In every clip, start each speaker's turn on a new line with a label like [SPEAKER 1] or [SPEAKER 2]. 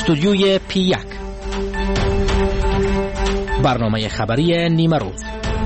[SPEAKER 1] استودیوی P1 برنامه خبری نیمه روز.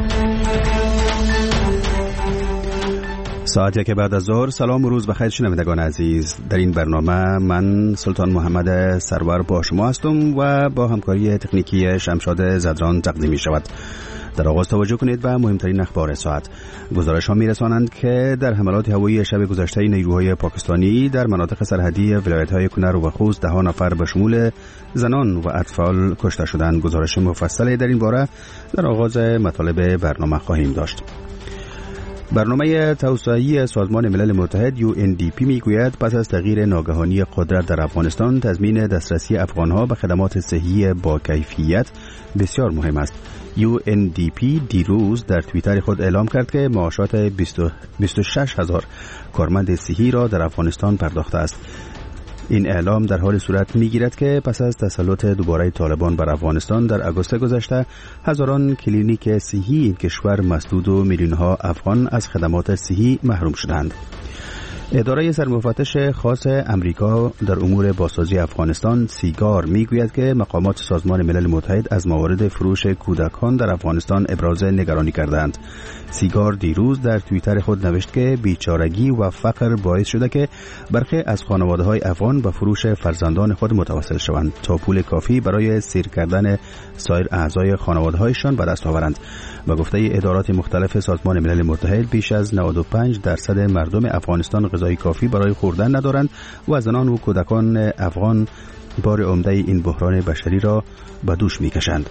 [SPEAKER 2] ساعت یک بعد از ظهر. سلام و روز بخیر شنوندگان عزیز. در این برنامه من سلطان محمد سرور با شما هستم و با همکاری تکنیکی شمشاد زدران تقدیم می شود. در آغاز توجه کنید به مهمترین اخبار ساعت. گزارش ها می رسانند که در حملات هوایی شب گذشته نیروهای پاکستانی در مناطق سرحدی ولایت های کنر و خوست 10 نفر به شمول زنان و اطفال کشته شدند. گزارش مفصل در این باره در آغاز مطالب برنامه خواهیم داشت. برنامه توسعه‌ای سازمان ملل متحد UNDP میگوید پس از تغییر ناگهانی قدرت در افغانستان تضمین دسترسی افغانها به خدمات صحی با کیفیت بسیار مهم است. UNDP دیروز در توییتر خود اعلام کرد که معاشات 26,000 کارمند صحی را در افغانستان پرداخته است. این اعلام در حال صورت میگیرد که پس از تسلط دوباره طالبان بر افغانستان در آگوست گذشته هزاران کلینیک صحی این کشور مسدود و میلیون‌ها افغان از خدمات صحی محروم شدند. اداره سرمفتش خاص امریکا در امور بازسازی افغانستان سیگار میگوید که مقامات سازمان ملل متحد از موارد فروش کودکان در افغانستان ابراز نگرانی کردند. سیگار دیروز در توییتر خود نوشت که بیچارگی و فقر باعث شده که برخی از خانواده‌های افغان به فروش فرزندان خود متوسل شوند تا پول کافی برای سیر کردن سایر اعضای خانواده‌هایشان به دست آورند. به گفته ادارات مختلف سازمان ملل متحد بیش از 95% مردم افغانستان غذای کافی برای خوردن ندارند و زنان و کودکان افغان بار عمده این بحران بشری را به دوش می‌کشند.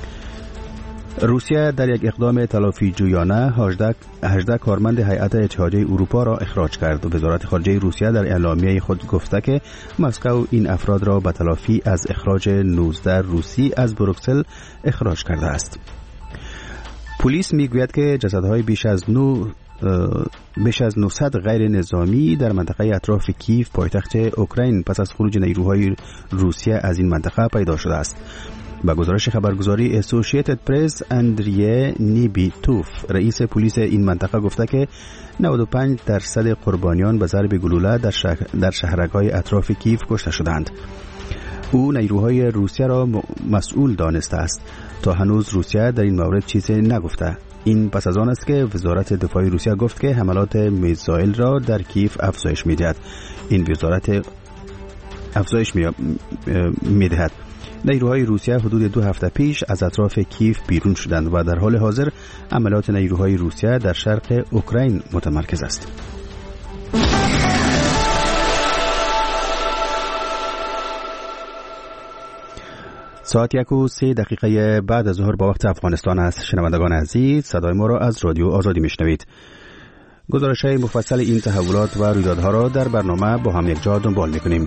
[SPEAKER 2] روسیه در یک اقدام تلافی جویانه 18 کارمند هیئت اتحادیه اروپا را اخراج کرد. وزارت خارجه روسیه در اعلامیه خود گفته که مسکو این افراد را به تلافی از اخراج 19 روسی از بروکسل اخراج کرده است. پلیس میگوید که جسدهای بیش از 900 غیر نظامی در منطقه اطراف کیف پایتخت اوکراین پس از خروج نیروهای روسیه از این منطقه پیدا شده است. با گزارش خبرگزاری اسوسییتد پرس اندریه نیبیتوف رئیس پلیس این منطقه گفته که 95% قربانیان به ضرب گلوله در شهرک‌های اطراف کیف کشته شدند. او نیروهای روسیه را مسئول دانسته است. تا هنوز روسیه در این مورد چیزی نگفته. این پس از آن است که وزارت دفاع روسیه گفت که حملات میزایل را در کیف افزایش می‌دهد. این وزارت افزایش می‌دهد. نیروهای روسیه حدود 2 هفته پیش از اطراف کیف بیرون شدند و در حال حاضر عملیات نیروهای روسیه در شرق اوکراین متمرکز است. ساعت 1:03 بعد از ظهر با وقت افغانستان است. شنوندگان عزیز، صدای ما را از رادیو آزادی میشنوید. گزارش‌های مفصل این تحولات و رویدادها را در برنامه با هم یک جا دنبال می‌کنیم.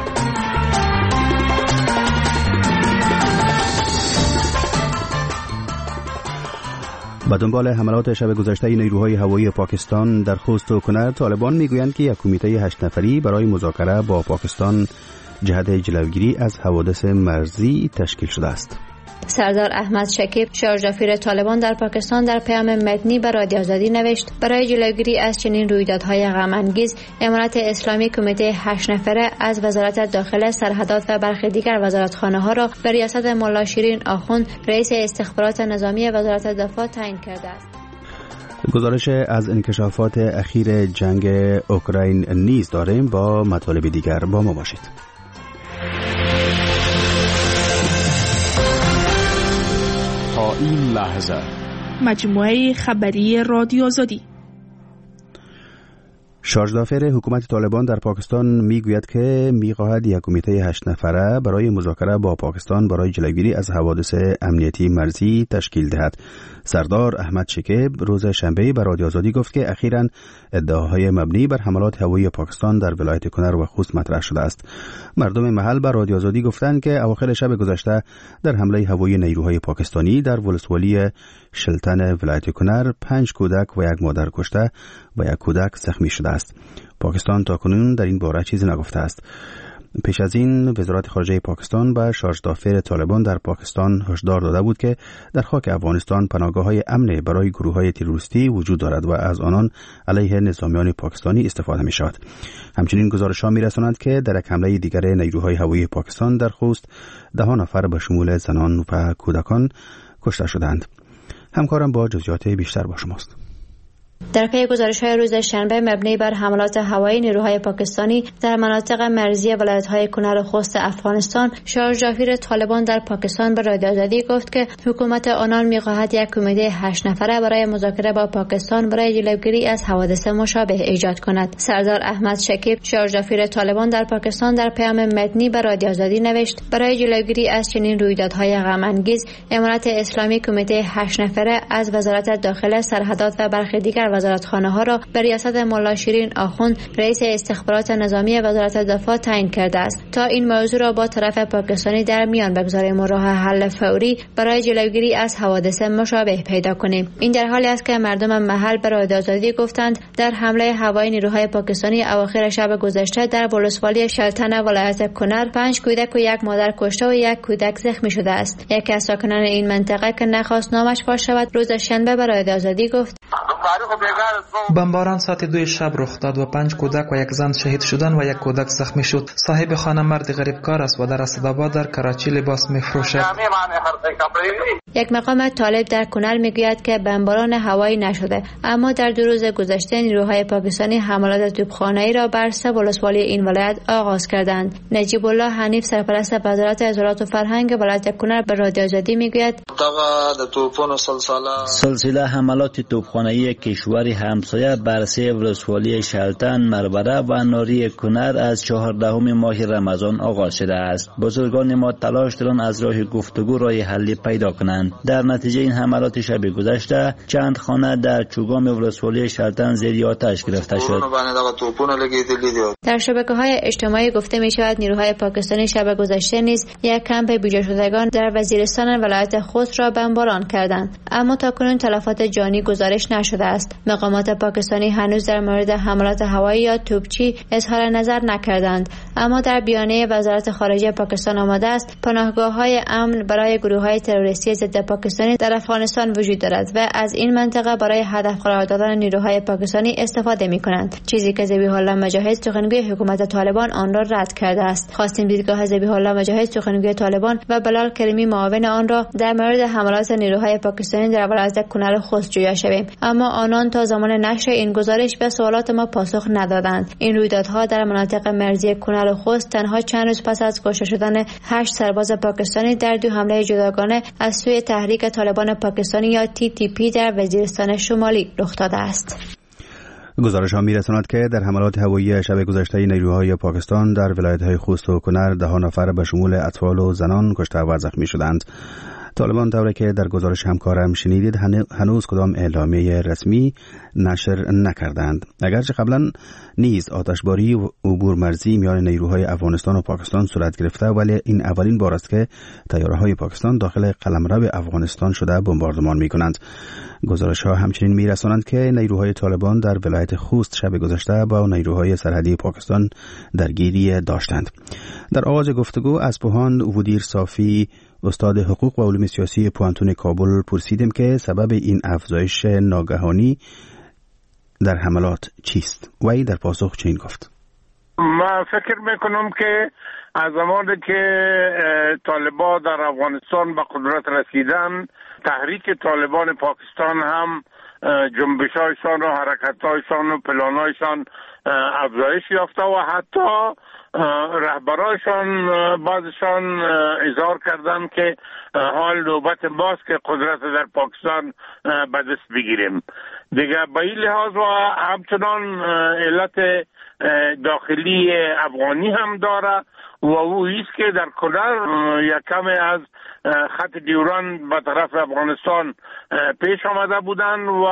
[SPEAKER 2] با دنبال حملات شب گذشته نیروهای هوایی پاکستان در خوست و کنر، طالبان میگویند که یک کمیته 8 نفری برای مذاکره با پاکستان جهت جلوگیری از حوادث مرزی تشکیل شده است.
[SPEAKER 3] سردار احمد شکیب شارژافیر طالبان در پاکستان در پیام متنی به رادیو آزادی نوشت برای جلوگیری از چنین رویدادهای غم‌انگیز امارت اسلامی کمیته 8 نفره از وزارت داخله، سرحدات و برخی دیگر وزارتخانه‌ها را به ریاست ملا شیرین آخوند رئیس استخبارات نظامی وزارت دفاع تعیین کرده است.
[SPEAKER 2] گزارش از انکشافات اخیر جنگ اوکراین نیز داریم. با مطالب دیگر با ما باشید.
[SPEAKER 4] تا این لحظه
[SPEAKER 5] مجموعه خبری رادیو آزادی.
[SPEAKER 2] شارژدافر حکومت طالبان در پاکستان میگوید که میخواهد یک کمیته 8 نفره برای مذاکره با پاکستان برای جلوگیری از حوادث امنیتی مرزی تشکیل دهد. سردار احمد شکیب روز شنبه به رادیو آزادی گفت که اخیراً ادعاهای مبنی بر حملات هوایی پاکستان در ولایت کنر و خوست مطرح شده است. مردم محل به رادیو آزادی گفتند که اواخر شب گذشته در حمله هوایی نیروهای پاکستانی در ولسوالی شلتن ولایت کنر 5 کودک و 1 مادر کشته و 1 کودک زخمی شده است. پاکستان تاکنون در این باره چیزی نگفته است. پیش از این وزارت خارجه پاکستان به شارژدافر طالبان در پاکستان هشدار داده بود که در خاک افغانستان پناهگاه‌های امن برای گروه‌های تروریستی وجود دارد و از آنان علیه نظامیان پاکستانی استفاده می‌شود. همچنین گزارش‌ها می‌رساند که در یک حمله دیگر نیروهای هوایی پاکستان در خوست 10 نفر به شمول زنان و کودکان کشته شدند. همکارم با جزئیات بیشتر با شماست.
[SPEAKER 3] در پی گزارش‌های روز شنبه مبنی بر حملات هوایی نیروهای پاکستانی در مناطق مرزی ولایت‌های کنر و خوست افغانستان، شارژدافر طالبان در پاکستان به رادیو آزادی گفت که حکومت آنان می‌خواهد یک کمیته 8 نفره برای مذاکره با پاکستان برای جلوگیری از حوادث مشابه ایجاد کند. سردار احمد شکیب، شارژدافر طالبان در پاکستان، در پیام متنی به رادیو آزادی نوشت: برای جلوگیری از چنین رویدادهای غم‌انگیز، امارت اسلامی کمیته 8 نفره از وزارت داخله، سرحدات و برخی دیگر وزارتخانه‌ها را به ریاست ملا شیرین آخوند، رئیس استخبارات نظامی وزارت دفاع تعیین کرده است تا این موضوع را با طرف پاکستانی در میان بگذاریم و راه حل فوری برای جلوگیری از حوادث مشابه پیدا کنیم. این در حالی است که مردم محل به رادیو آزادی گفتند در حمله هوایی نیروهای پاکستانی اواخر شب گذشته در ولسوالی شلتن ولایت کنر 5 کودک و 1 مادر کشته و 1 کودک زخمی شده است. یکی از ساکنان این منطقه که نخواست نامش فاش شود روز شنبه به رادیو آزادی گفت:
[SPEAKER 6] بمباران ساعت 2 شب رخ داد و 5 کودک و 1 زن شهید شدند و 1 کودک زخمی شد. صاحب خانه مرد غریبکار است و در اسدآباد در کراچی لباس می‌فروشد.
[SPEAKER 3] یک مقام طالب در کنر میگوید که بمباران هوایی نشده، اما در 2 روز گذشته نیروهای پاکستانی حملات توپخانه‌ای را بر 3 ولسوالی این ولایت آغاز کردند. نجیب الله حنیف، سرپرست وزارت اطلاعات و فرهنگ ولایت کنر به رادیو آزادی میگوید:
[SPEAKER 7] سلسله حملات توپخانه‌ای کشور همسایه بر 3 ولسوالی شلتن، مربره و ناری کنر از 14 ماه رمضان آغاز شده است. بزرگان ما تلاش دارند از راه گفتگو راه حلی پیدا کنند. در نتیجه این حملات شب گذشته چند خانه در چوگام ولسوالی شلتن زیر آتش گرفته شد.
[SPEAKER 3] در شبکه‌های اجتماعی گفته می‌شود نیروهای پاکستانی شب گذشته نیز یک کمپ بیجا شدگان در وزیرستان ولایت خوست را بمباران کردند، اما تاکنون تلفات جانی گزارش نشده است. مقامات پاکستانی هنوز در مورد حملات هوایی یا توپچی اظهار نظر نکردند، اما در بیانیه وزارت خارجه پاکستان آمده است پناهگاه‌های امن برای گروه‌های تروریستی ضد پاکستانی در افغانستان وجود دارد و از این منطقه برای هدف قرار دادن نیروهای پاکستانی استفاده می‌کنند، چیزی که ذبیح الله مجاهد سخنگوی حکومت طالبان آن را رد کرده است. خواستیم دیدگاه ذبیح الله مجاهد سخنگوی طالبان و بلال کریمی معاون آن را در مورد حملات نیروهای پاکستانی در ولایت کنر خوست جویا شویم، اما آنان تا زمان نشر این گزارش به سوالات ما پاسخ ندادند. این رویدادها در مناطق مرزی کنر و خوست تنها چند روز پس از کشته شدن 8 سرباز پاکستانی در 2 حمله جداگانه از سوی تحریک طالبان پاکستانی یا TTP در وزیرستان شمالی رخ داده است.
[SPEAKER 2] گزارش ها می‌رساند که در حملات هوایی شب گذشته نیروهای پاکستان در ولایت‌های خوست و کنر 10 نفر به شمول اطفال و زنان کشته و زخمی شدند. طالبان طوری که در گزارش همکارم شنیدید هنوز کدام اعلامیه رسمی نشر نکردند. اگرچه قبلا نیز آتشباری و عبور مرزی میان نیروهای افغانستان و پاکستان صورت گرفته، ولی این اولین بار است که طیاره‌های پاکستان داخل قلمرو افغانستان شده بمباردمان می‌کنند. گزارش‌ها همچنین می‌رسانند که نیروهای طالبان در ولایت خوست شب گذشته با نیروهای سرحدی پاکستان درگیری داشتند. در آغاز گفتگو از پوهاند ودیر صافی، استاد حقوق و علوم سیاسی پوانتون کابل، پرسیدیم که سبب این افزایش ناگهانی در حملات چیست؟ وی در پاسخ چنین گفت:
[SPEAKER 8] من فکر میکنم که از زمانی که طالبان در افغانستان به قدرت رسیدن، تحریک طالبان پاکستان هم جنبش‌هایشان و حرکت‌هایشان و پلان‌هایشان افزایش یافته و حتی رهبرایشان بعضشان اظهار کردند که حال نوبت ماست که قدرت در پاکستان به دست بگیریم. دیگه به این لحاظ و همچنان علت داخلی افغانی هم داره و او ایست که در کنر یک کم از خط دیوران به طرف افغانستان پیش آمده بودن و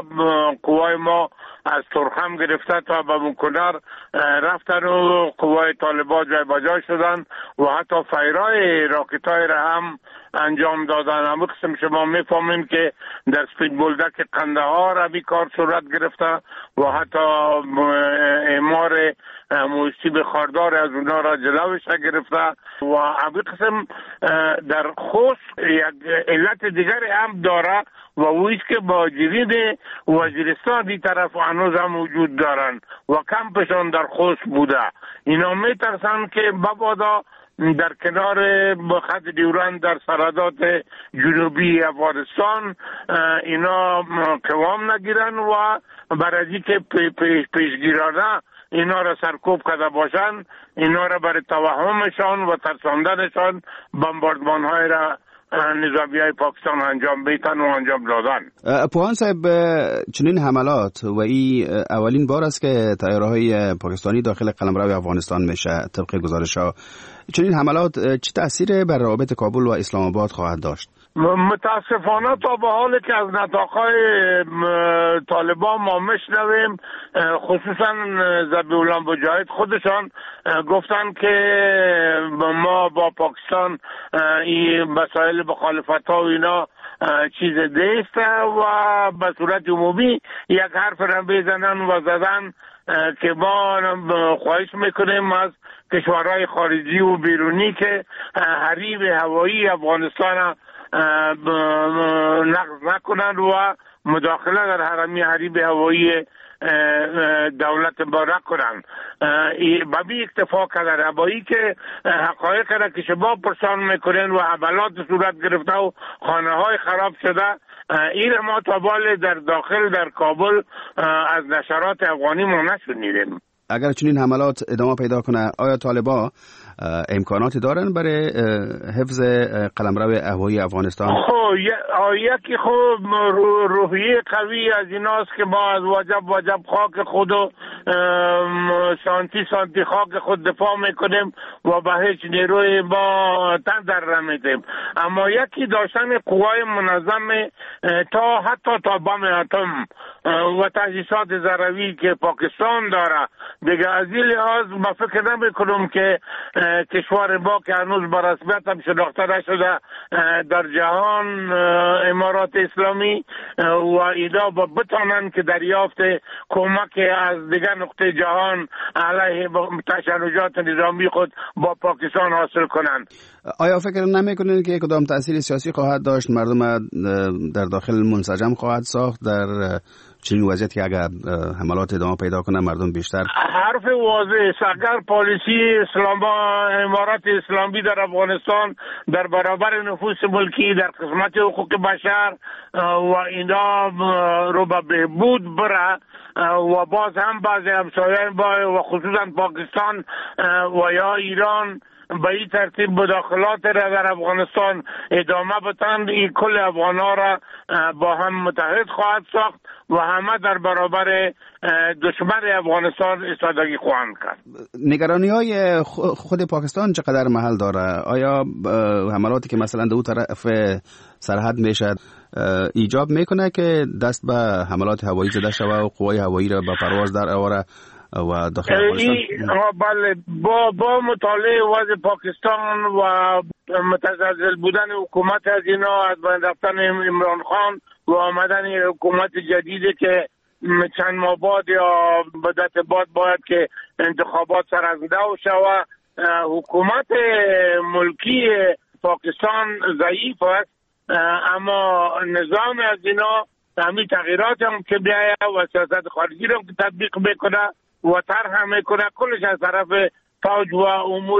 [SPEAKER 8] قوای ما از ترخم گرفته تا به کنر رفتن و قوای طالبان جای بجای شدن و حتی فیرای راکتای را هم انجام دادن. همه قسم شما میفهمیم که در سپید بولدک قندهار همی کار صورت گرفته و حتی اعمار موسیب خاردار از اونا را جلوش گرفته و همین قسم در خوست یک علت دیگر هم داره و اویست که مهاجرین وزیرستان دی طرف هنوز هم وجود دارن و کمپشان در خوست بوده. اینا میترسن که مبادا در کنار خط دیورند در سرحدات جنوبی افغانستان اینا قوام نگیرن و برای که پیشگیرانه اینا را سرکوب کرده باشن، اینا را برای توهمشان و ترساندنشان بمباردمان های را نظامی های پاکستان انجام بیتن و انجام دادن.
[SPEAKER 2] پوهان صاحب، چنین حملات و این اولین بار است که طیاره های پاکستانی داخل قلمرو افغانستان میشه طبق گزارش ها. چنین حملات چه تأثیر بر روابط کابل و اسلام آباد خواهد داشت؟
[SPEAKER 8] متاسفانه تا به حالی که از نطاقهای طالبان ما مشنویم، خصوصا ذبیحالله مجاهد خودشان گفتن که ما با پاکستان این مسائل مخالفت ها و اینا چیز دیست و به صورت عمومی یک حرف را بزنن و زدن که ما خواهش میکنیم از کشورهای خارجی و بیرونی که حریم هوایی افغانستان نقض نکنند و مداخله در حریم هوایی دولت ما نکنند. با بی اکتفا کردن با این که حقایق را که شما پرسان میکنین و حملات صورت گرفته و خانه های خراب شده، این ما تا بال در داخل در کابل از نشرات افغانی ما نشنیدیم.
[SPEAKER 2] اگر چنین حملات ادامه پیدا کنه، آیا طالبان امکاناتی دارن برای حفظ قلمرو هوایی افغانستان؟
[SPEAKER 8] یکی خوب روحیه قوی از ایناست که ما از وجب خاک خود و سانتی خاک خود دفاع میکنیم و به هیچ نیروی ما تن در نمیدیم. اما یکی داشتن قوای منظم حتی تا بم اتم و تجهیزات ضروری که پاکستان داره دیگه، از این لحاظ ما فکر نمی کنم که کشور ما که هنوز به رسمیت هم شناخته نشده در جهان امارات اسلامی و اینا بتانن که دریافت کمک از دیگر نقطه جهان علیه تشنجات نظامی خود با پاکستان حاصل کنند.
[SPEAKER 2] آیا فکر نمی کنین که کدام تأثیر سیاسی خواهد داشت؟ مردم در داخل منسجم خواهد ساخت در چنین وضعیتی که اگر حملات ادامه پیدا کنه مردم بیشتر؟
[SPEAKER 8] حرف واضح است. اگر پالیسی امارات اسلامی در افغانستان در برابر نفوذ ملکی در قسمت حقوق بشر و اینا رو به بهبود بره و باز هم بعضی همسایه‌های و خصوصا پاکستان و یا ایران به این ترتیب مداخلات را در افغانستان ادامه بدن، این کل افغان‌ها را با هم متحد خواهد ساخت و همه در برابر دشمن افغانستان ایستادگی خواهند کرد.
[SPEAKER 2] نگرانی‌های خود پاکستان چقدر محل داره؟ آیا حملاتی که مثلا دو طرف سرحد میشه ایجاب میکنه که دست به حملات هوایی زده شود و قوای هوایی را به پرواز در آوره و داخل افغانستان؟
[SPEAKER 8] بله، با مطالعه وضع پاکستان و متزلزل بودن حکومت از اینا، از بین رفتن عمران خان و آمدن حکومت جدیدی که چند ماه بعد یا مدت بعد باید که انتخابات سرازده شود، حکومت ملکی پاکستان ضعیف است، اما نظام از اینا همین تغییرات هم که بیاید و سیاست خارجی رو که تطبیق بکنه و طرح میکنه، کلش از طرف فوج و امور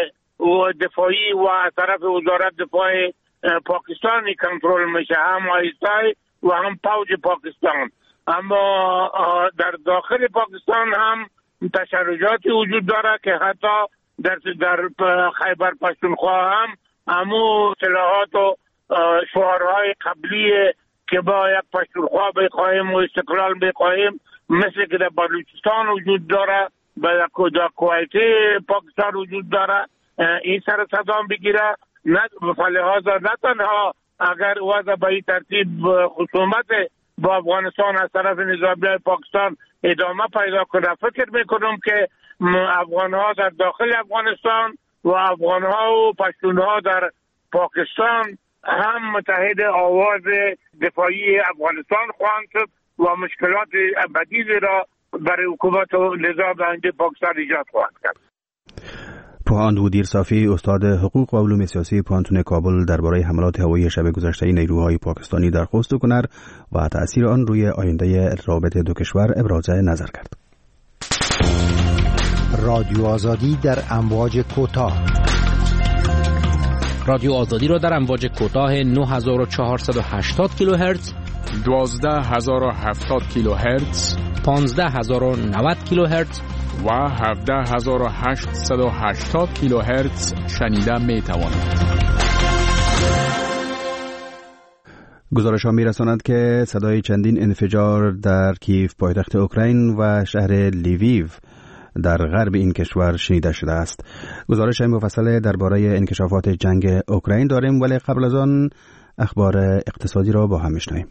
[SPEAKER 8] دفاعی و از طرف وزارت دفاع پاکستانی کنترل میشه، هم آیسای و هم فوج پاکستان. اما در داخل پاکستان هم تشنجاتی وجود داره که حتی در خیبر پختونخوا هم همو اصطلاحات و شعارهای قبلی که با یک پختونخوا بخواهیم و استقلال بخواهیم، مثل که در بلوچستان وجود داره، در کویت پاکستان وجود داره، این سر صدا بگیره. فلحاظ نه تنها اگر وضع به این ترتیب خصومت با افغانستان از طرف نظامی پاکستان ادامه پیدا کنه، فکر میکنم که افغانها در داخل افغانستان و افغانها و پشتونها در پاکستان هم متحد آواز دفاعی افغانستان خواهند شد و مشکلات ابدی را برای حکومت و نظام آینده پاکستان ایجاد خواهد کرد.
[SPEAKER 2] پوهاند بودیر صافی، استاد حقوق و علوم سیاسی پوهنتون کابل، درباره حملات هوایی شب گذشته نیروهای پاکستانی در خوست و کنر و تأثیر آن روی آینده رابطه دو کشور ابراز نظر کرد.
[SPEAKER 9] رادیو آزادی در امواج کوتاه.
[SPEAKER 1] رادیو آزادی را در امواج کوتاه 9480 کیلوهرتز،
[SPEAKER 4] 12070 کیلوهرتز،
[SPEAKER 1] 15090 کیلوهرتز
[SPEAKER 4] و 17880 کیلوهرتز شنیده می توانید.
[SPEAKER 2] گزارش ها می رساند که صدای چندین انفجار در کیف پایتخت اوکراین و شهر لیویو در غرب این کشور شنیده شده است. گزارش مفصل درباره انکشافات جنگ اوکراین داریم، ولی قبل از آن اخبار اقتصادی را با هم میشنویم.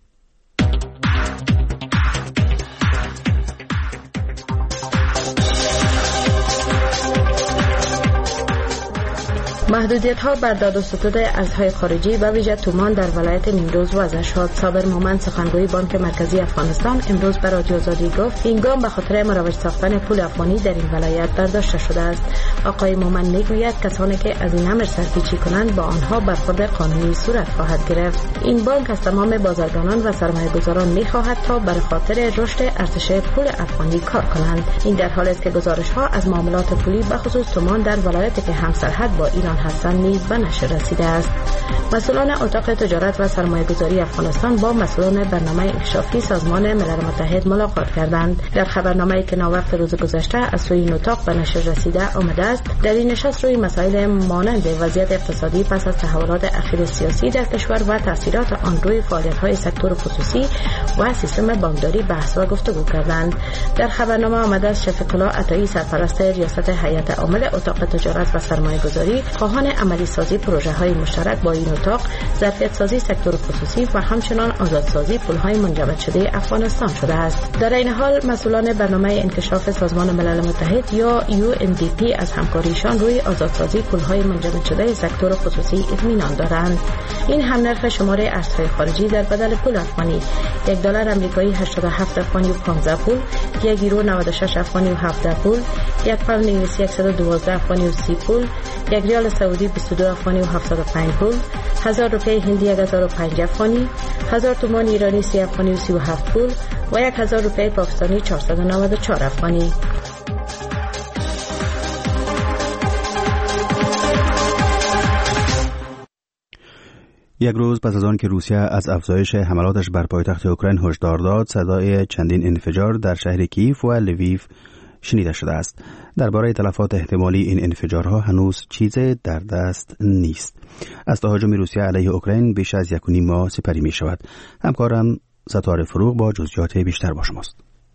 [SPEAKER 10] محدودیت‌ها بر داد و ستد ارزهای خارجی و ویژه تومان در ولایت نیمروز وضع شد. صابر مومند، سخنگوی بانک مرکزی افغانستان، امروز به رادیو آزادی گفت این گام به خاطر مروج ساختن پول افغانی در این ولایت برداشته شده است. آقای مومند میگوید کسانی که از این امر سرپیچی کنند با آنها برخورد قانونی صورت خواهد گرفت. این بانک از تمام بازرگانان و سرمایه‌گذاران می‌خواهد تا بر خاطر رشد ارزش پول افغانی کار کنند. این در حالی است که گزارش‌ها از معاملات پولی به خصوص تومان در ولایتی که همسرحد با ایران هستند نیز به نشر رسیده است. مسئولان اتاق تجارت و سرمایه‌گذاری افغانستان با مسئولان برنامه انکشافی سازمان ملل متحد ملاقات کردند. در خبرنامه‌ای که ناوقت روز گذشته از سوی این اتاق به نشر رسیده آمده است، در این نشست روی مسائل مانند وضعیت اقتصادی پس از تحولات اخیر سیاسی در کشور و تاثیرات آن روی فعالیت‌های سکتور خصوصی و سیستم بانکداری بحث و گفتگو کردند. در خبرنامه آمده است شفیق الله عطایی، سرپرست ریاست هیئت عامل اتاق تجارت و سرمایه‌گذاری، خواهان عملی سازی پروژه‌های مشترک با این اتاق، ظرفیت سازی سکتور خصوصی و همچنان آزادسازی پول‌های منجمد شده افغانستان شده است. در این حال مسئولان برنامه انکشاف سازمان ملل متحد یا UNDP از همکاریشان روی آزادسازی پول‌های منجمد شده سکتور خصوصی اطمینان دارند. این هم نرخ شماره ارزهای خارجی در بدل پول افغانی: $1 آمریکایی 87 افغانی و 15 پول، یک یورو 96 افغانی و 17 پول، یک پوند انگلیسی 112 افغانی و 30 پول، یک ریال سعودی 22 افغانی و 75 پول، 1000 روپیه هندی 1005 افغانی، 1000 تومان ایرانی 30 افغانی و 37 پول و 1000 روپیه پاکستانی 494 افغانی.
[SPEAKER 2] یک روز پس از آن که روسیه از افزایش حملاتش بر پایتخت اوکراین هشدار داد، صدای چندین انفجار در شهر کیف و لیویو شنیده شده است. درباره تلفات احتمالی این انفجارها هنوز چیزی در دست نیست. از تهاجم روسیه علیه اوکراین بیش از 1.5 ماه سپری می شود. همکارم ستاره فروغ با جزئیات بیشتر با شماست.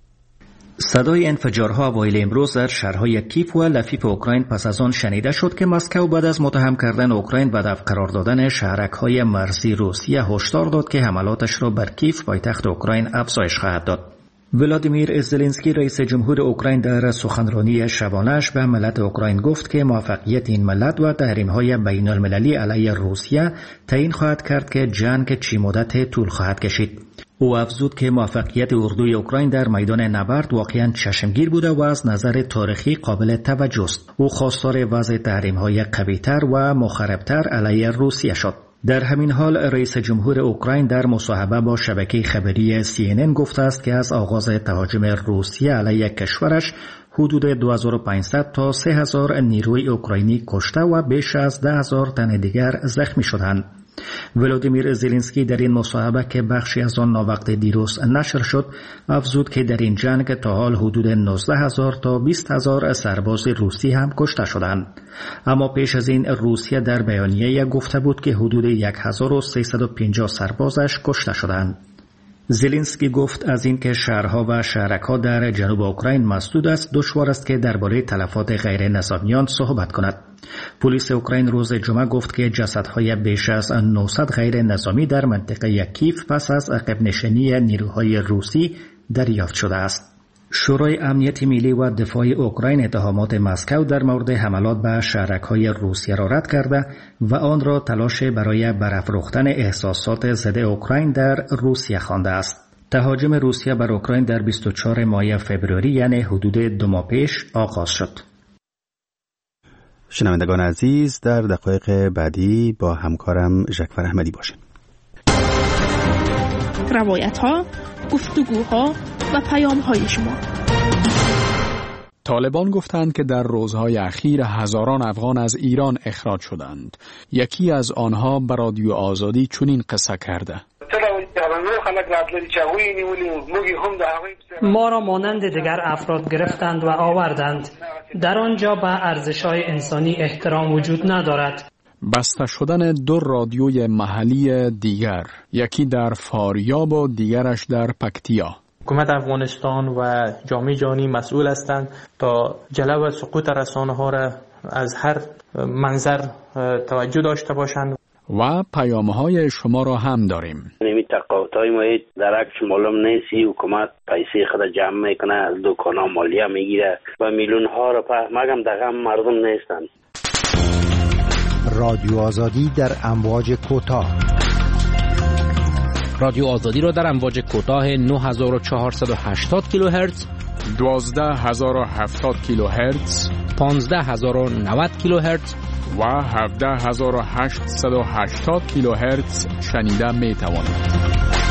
[SPEAKER 11] صدای انفجارها اوایل امروز در شهرهای کیف و لفیف اوکراین پس از آن شنیده شد که مسکو بعد از متهم کردن اوکراین و دفع قرار دادن شهرک‌های مرزی روسیه هشدار داد که حملاتش را بر کیف پایتخت اوکراین افزایش خواهد داد. ولادیمیر زلنسکی رئیس جمهور اوکراین در سخنرانی شبانه‌اش به ملت اوکراین گفت که موفقیت این ملت و تحریم‌های بین‌المللی علیه روسیه تعیین خواهد کرد که جنگ چه مدت طول خواهد کشید. او افزود که موفقیت اردوی اوکراین در میدان نبرد واقعاً چشمگیر بوده و از نظر تاریخی قابل توجه است. او خواستار وضع تحریم‌های قوی‌تر و مخرب‌تر علیه روسیه شد. در همین حال رئیس جمهور اوکراین در مصاحبه با شبکه خبری CNN گفته است که از آغاز تهاجم روسیه علیه کشورش حدود 2500 تا 3000 نیروی اوکراینی کشته و بیش از 10000 تن دیگر زخمی شدند. ولادیمیر زلنسکی در این مصاحبه که بخشی از آن ناوقت دیروز نشر شد افزود که در این جنگ تا حال حدود 19000 تا 20000 سرباز روسی هم کشته شدند. اما پیش از این روسیه در بیانیه گفته بود که حدود 1350 سربازش کشته شدند. زلنسکی گفت از این که شهرها و شهرک‌ها در جنوب اوکراین مسدود است، دشوار است که درباره تلفات غیر نظامیان صحبت کند. پلیس اوکراین روز جمعه گفت که جسدهای بیش از 900 غیر نظامی در منطقه کیف پس از عقب نشینی نیروهای روسی دریافت شده است. شورای امنیت ملی و دفاع اوکراین اتهامات مسکو در مورد حملات به شهرک‌های روسیه را رد کرده و آن را تلاش برای برافروختن احساسات ضد اوکراین در روسیه خوانده است. تهاجم روسیه بر اوکراین در 24 ماه فوریه یعنی حدود 2 ماه پیش آغاز شد.
[SPEAKER 2] شنوندگان عزیز، در دقایق بعدی با همکارم ژکفر احمدی باشیم.
[SPEAKER 5] روایت‌ها، گفتگوها و پیام‌های شما.
[SPEAKER 4] طالبان گفتند که در روزهای اخیر هزاران افغان از ایران اخراج شدند. یکی از آنها به رادیو آزادی چنین قصه کرده:
[SPEAKER 12] ما را مانند دیگر افراد گرفتند و آوردند. در آنجا به ارزش‌های انسانی احترام وجود ندارد.
[SPEAKER 4] بسته شدن 2 رادیوی محلی دیگر، یکی در فاریاب و دیگرش در پکتیا.
[SPEAKER 13] حکومت افغانستان و جامعه جهانی مسئول هستند تا جلو سقوط رسانه‌ها را از هر منظر توجه داشته باشند.
[SPEAKER 4] و پیام‌های شما را هم داریم.
[SPEAKER 14] نمی تقاطعی ما درکش معلوم نیستی، حکومت پیسه خود جمع میکنه، از دکانا مالیه میگیره و میلیون ها را مگم دقیقا مردم نیستند.
[SPEAKER 9] رادیو آزادی در امواج کوتاه.
[SPEAKER 1] رادیو آزادی را در امواج کوتاه 9480 کیلوهرتز،
[SPEAKER 4] 12070 کیلوهرتز،
[SPEAKER 1] 15090 کیلوهرتز
[SPEAKER 4] و 17880 کیلوهرتز شنیده می توانید.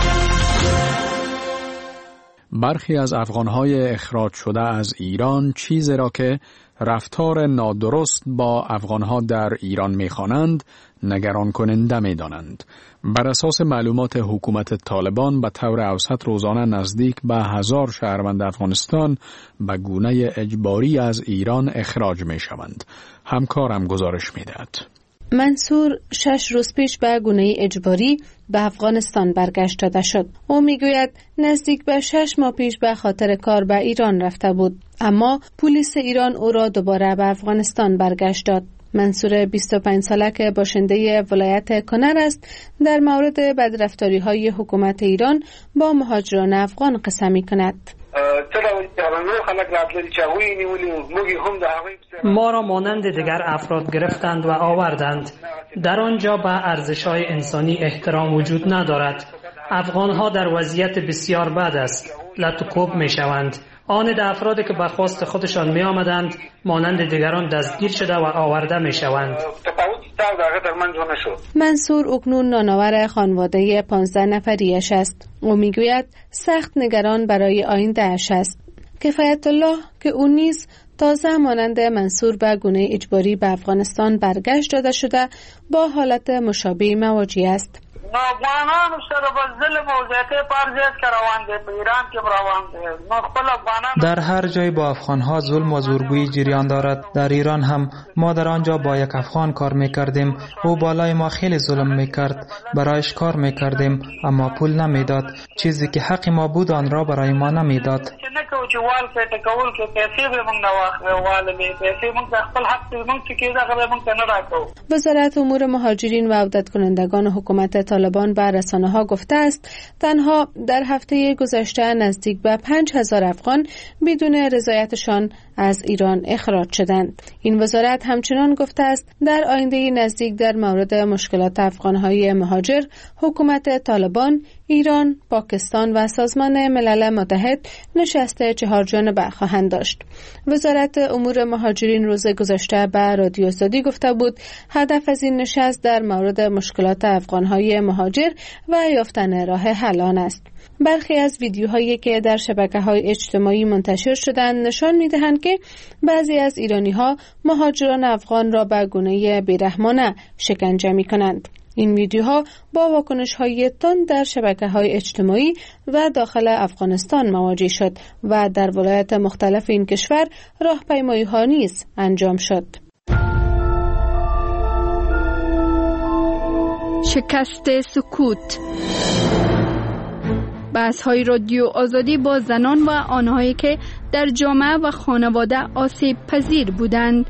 [SPEAKER 4] برخی از افغان‌های اخراج شده از ایران چیزی را که رفتار نادرست با افغان‌ها در ایران می‌خوانند نگران کننده می‌دانند. بر اساس معلومات حکومت طالبان به طور اوسط روزانه نزدیک به 1000 شهروند افغانستان به گونه اجباری از ایران اخراج می‌شوند. همکارم گزارش می‌دهد.
[SPEAKER 15] منصور 6 روز پیش به گونه اجباری به افغانستان برگشت داده شد. او میگوید نزدیک به 6 ماه پیش به خاطر کار به ایران رفته بود، اما پلیس ایران او را دوباره به افغانستان برگشت داد. منصور 25 ساله که باشنده ولایت کنر است در مورد بدرفتاری‌های حکومت ایران با مهاجران افغان قصه می‌کند.
[SPEAKER 12] ما را مانند دیگر افراد گرفتند و آوردند. در آنجا به ارزش‌های انسانی احترام وجود ندارد. افغان‌ها در وضعیت بسیار بد است. لطوکوب می‌شوند. آن افرادی که به خواست خودشان می آمدند مانند دیگران دستگیر شده و آورده می شوند.
[SPEAKER 15] منصور اکنون نانآور خانواده 15 نفریش است. او می گوید سخت نگران برای آینده اش است. کفایت الله که او نیز تازه مانند منصور به گونه اجباری به افغانستان برگشت داده شده با حالت مشابه مواجه است.
[SPEAKER 16] افغانانو سره به ظلم او زیاتې پر ځای کې روان دي، په ایران کې روان دي. نو خپل افغانان
[SPEAKER 6] در هر جای با افغان‌ها ظلم و زورگویی جریان دارد. در ایران هم ما در آنجا با یک افغان کار می‌کردیم. او بالای ما خیلی ظلم می‌کرد. برایش کار می‌کردیم اما پول نمی‌داد. چیزی که حق ما بود آن را برای ما نمی‌داد.
[SPEAKER 15] وزارت امور مهاجرین و عودت کنندگان حکومت طالبان به رسانه‌ها گفته است تنها در هفته گذشته نزدیک به 5000 افغان بدون رضایتشان از ایران اخراج شدند. این وزارت همچنان گفته است در آینده نزدیک در مورد مشکلات افغان‌های مهاجر حکومت طالبان، ایران، پاکستان و سازمان ملل متحد نشست 4 جانبه خواهند داشت. وزارت امور مهاجرین روز گذشته به رادیو آزادی گفته بود هدف از این نشست در مورد مشکلات افغان‌های مهاجر و یافتن راه حل آن است. برخی از ویدیوهایی که در شبکه‌های اجتماعی منتشر شدند نشان می‌دهند که بعضی از ایرانی‌ها مهاجران افغان را به گونه بی‌رحمانه شکنجه می‌کنند. این ویدیوها با واکنش‌های تند در شبکه‌های اجتماعی و داخل افغانستان مواجه شد و در ولایات مختلف این کشور راهپیمایی‌ها نیز انجام شد.
[SPEAKER 17] شکست سکوت. بحث‌های رادیو آزادی با زنان و آنهایی که در جامعه و خانواده آسیب پذیر بودند.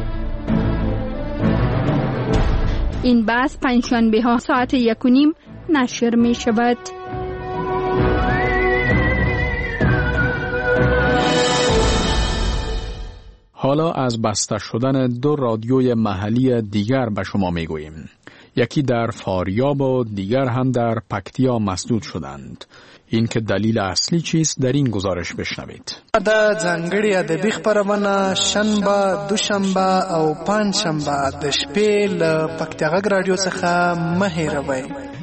[SPEAKER 17] این بحث پنجشنبه‌ها ساعت 1:30 نشر می شود.
[SPEAKER 4] حالا از بسته شدن 2 رادیوی محلی دیگر به شما می گوییم. یکی در فاریاب و دیگر هم در پکتیا مسدود شدند. اینکه دلیل اصلی چیست در این گزارش بشنوید.
[SPEAKER 18] د ځانګړي ادبي خبرونه شنبه، دوشنبه او پنځشنبه د شپې له پکتیا غږ رادیو څخه مه هېروئ.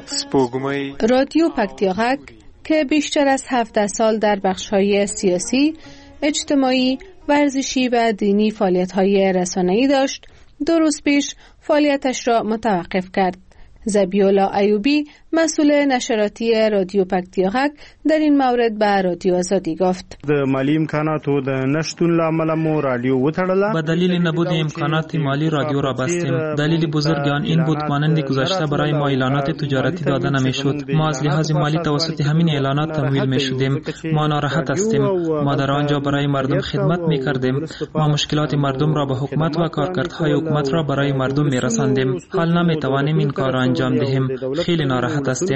[SPEAKER 18] سپوږمۍ
[SPEAKER 15] رادیو پکتیا غږ که بیشتر از 17 سال در بخش‌های سیاسی، اجتماعی، ورزشی و دینی فعالیت‌های رسانه‌ای داشت، 2 روز پیش فعالیتش را متوقف کرد. ذبیح‌الله ایوبی مسئول نشراتی رادیو پکتیا غږ در این مورد به رادیو آزادی گفت:
[SPEAKER 19] د مالی امکاناتو د نشتون لامل مو رادیو وتړله.
[SPEAKER 6] به دلیل نبود امکانات مالی رادیو را بستیم. دلیل بزرگ آن این بود مانند گذشته برای ما اعلانات تجارتی داده نمیشد. ما از لحاظ مالی توسط همین اعلانات تمویل میشدیم. ما ناراحت هستیم. ما در آنجا برای مردم خدمت میکردیم. ما مشکلات مردم را به حکومت و کارکردهای حکومت را برای مردم میرساندیم. حال نمیتوانیم این کار را انجام دهیم. خیلی ناراحت هستیم.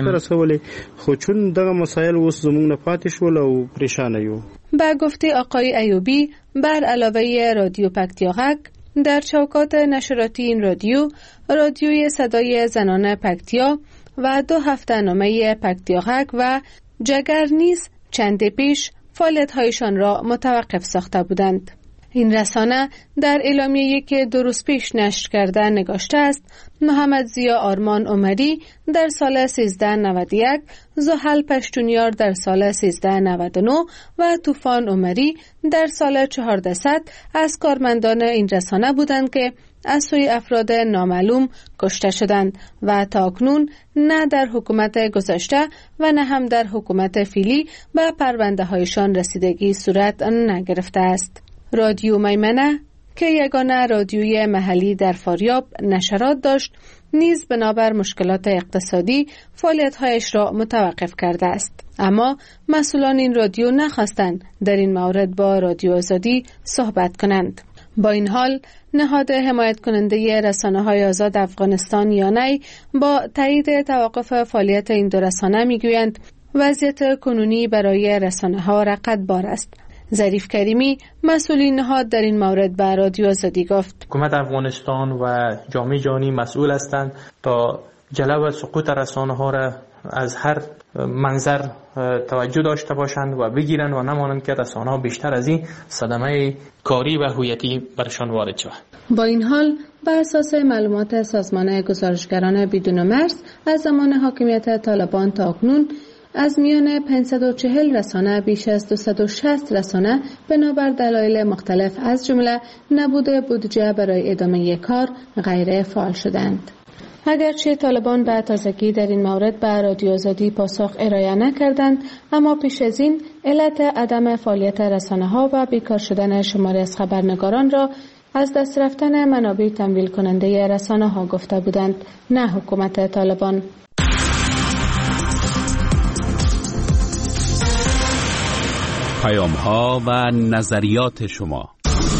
[SPEAKER 19] خو چون دغه مسائل اوس زموږ نه پاتې شول او پریشانه یو.
[SPEAKER 15] با گفته آقای ایوبی، بر علاوه رادیو پکتیا غږ، در چوکات نشراتی این رادیوی صدای زنان پکتیا و 2 هفته‌نامه پکتیا غږ و جگر نیز چند پیش فعالیت‌هایشان را متوقف ساخته بودند. این رسانه در اعلامیه‌ای که 2 روز پیش نشر کرده نگاشته است: محمد ضیا آرمان عمری در سال 1391، زحل پشتونیار در سال 1399 و طوفان عمری در سال 1400 از کارمندان این رسانه بودند که از سوی افراد نامعلوم کشته شدند و تاکنون نه در حکومت گذشته و نه هم در حکومت فعلی به پرونده هایشان رسیدگی صورت نگرفته است. رادیو میمنه که یگانه رادیوی محلی در فاریاب نشرات داشت، نیز بنابر مشکلات اقتصادی فعالیت‌هایش را متوقف کرده است. اما مسئولان این رادیو نخواستند در این مورد با رادیو آزادی صحبت کنند. با این حال نهاد حمایت کننده رسانه‌های آزاد افغانستان یانای با تایید توقف فعالیت این 2 رسانه میگویند وضعیت کنونی برای رسانه‌ها رقتبار است. ظریف کریمی مسئول نهاد در این مورد به رادیو آزادی گفت:
[SPEAKER 13] حکومت افغانستان و جامعه جهانی مسئول هستند تا جلو و سقوط رسانه‌ها را از هر منظر توجه داشته باشند و بگیرند و نمانند که رسانه‌ها بیشتر از این صدمه کاری و هویتی برشان وارد شود.
[SPEAKER 15] با این حال بر اساس معلومات سازمان گزارشگران بدون مرز از زمان حاکمیت طالبان تا اکنون از میان 540 رسانه بیش از 260 رسانه بنابر دلایل مختلف از جمله نبود بودجه برای ادامه کار غیر فعال شدند. اگرچه طالبان به تازگی در این مورد به رادیو آزادی پاسخ ارائه نکردند، اما پیش از این علت عدم فعالیت رسانه‌ها و بیکار شدن شماری از خبرنگاران را از دست رفتن منابع تمویل کننده رسانه‌ها گفته بودند، نه حکومت طالبان.
[SPEAKER 2] پیام‌ها و نظریات شما.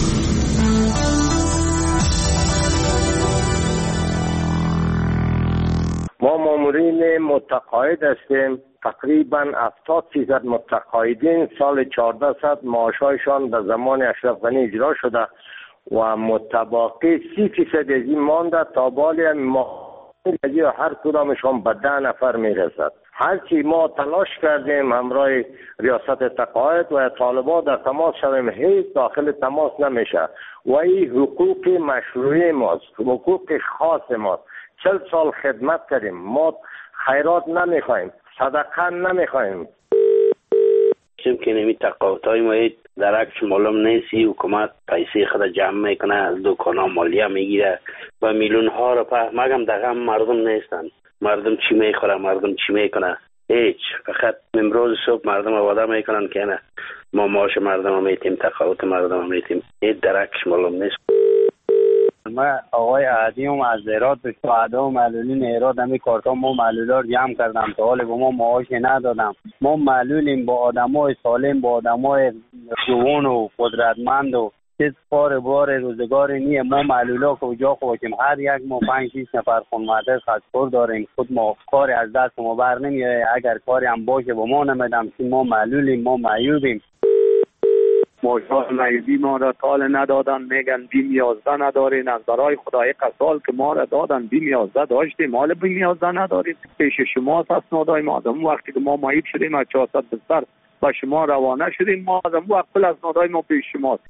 [SPEAKER 8] ما مامورین متقاعد هستیم. تقریبا 70% متقاعدین سال 1400 معاشایشان در زمان اشرف غنی اجرا شده و متباقی 30% از این مانده تا بالی هر کدامشان به 10 نفر میرسد. هرچی ما تلاش کردیم همراه ریاست تقاعد و طالبان در تماس شویم، هیچ داخل تماس نمیشه و این حقوق مشروعی ماست، حقوق خاص ماست. 40 سال خدمت کردیم، ما خیرات نمیخوایم، صدقه نمیخوایم.
[SPEAKER 14] چون که نمی تقاعدهای ما درکش معلوم نیست، حکومت پیسه خود جمع میکنه، از دکانا مالیه میگیره و میلیون ها رو مگم دقیقا مردم نیستن. مردم چی میخوره، مردم چی میکنه؟ هیچ. فقط امروز صبح مردم وعده میکنن که نه ما معاش مردم رو میتیم، تقاعد مردم رو میتیم. این درکش معلوم نیست.
[SPEAKER 20] ما آقای عدیم از ایراد به شهدا و معلولین ایراد همی کارتا ما معلولا رو جمع کردم تا حال به ما معاش ندادم. ما معلولیم، با آدمای سالم، با آدمای جوان و قدرتمند و چیز بار روزگاری نیه. ما معلولا کجا خوشیم؟ هر یک ما 5-6 نفر خانواده خاص‌کار داریم. خود ما کاری از دست ما بر نمیاد. اگر کاری هم باشه با ما نمیدم، چون ما معلولیم، ما معیوبیم. ماجرای مایدی ما را تال ندادن، میگن بیم 11 ندارین. از برای خدای قسال که ما را دادن بیم 11 داشتیم، مال بیم 11 نداریم. پیش شما اسنادای ما آدم وقتی که ما مایید شدیم از 400 بستر با شما روانه شدیم، ما آدم وقت پل اسنادای ما پیش شماست.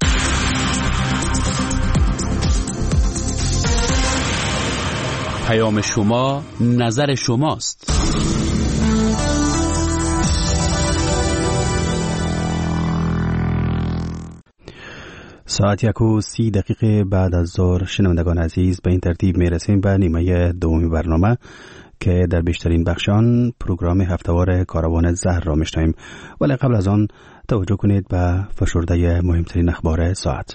[SPEAKER 1] پیام شما نظر شماست.
[SPEAKER 2] ساعت 1:30 بعد از ظهر شنوندگان عزیز، به این ترتیب میرسیم به نیمه دومی برنامه که در بیشترین بخشان پروگرام هفتهوار کاروان زهر را میشنویم، ولی قبل از آن توجه کنید به فشرده مهمترین اخبار ساعت.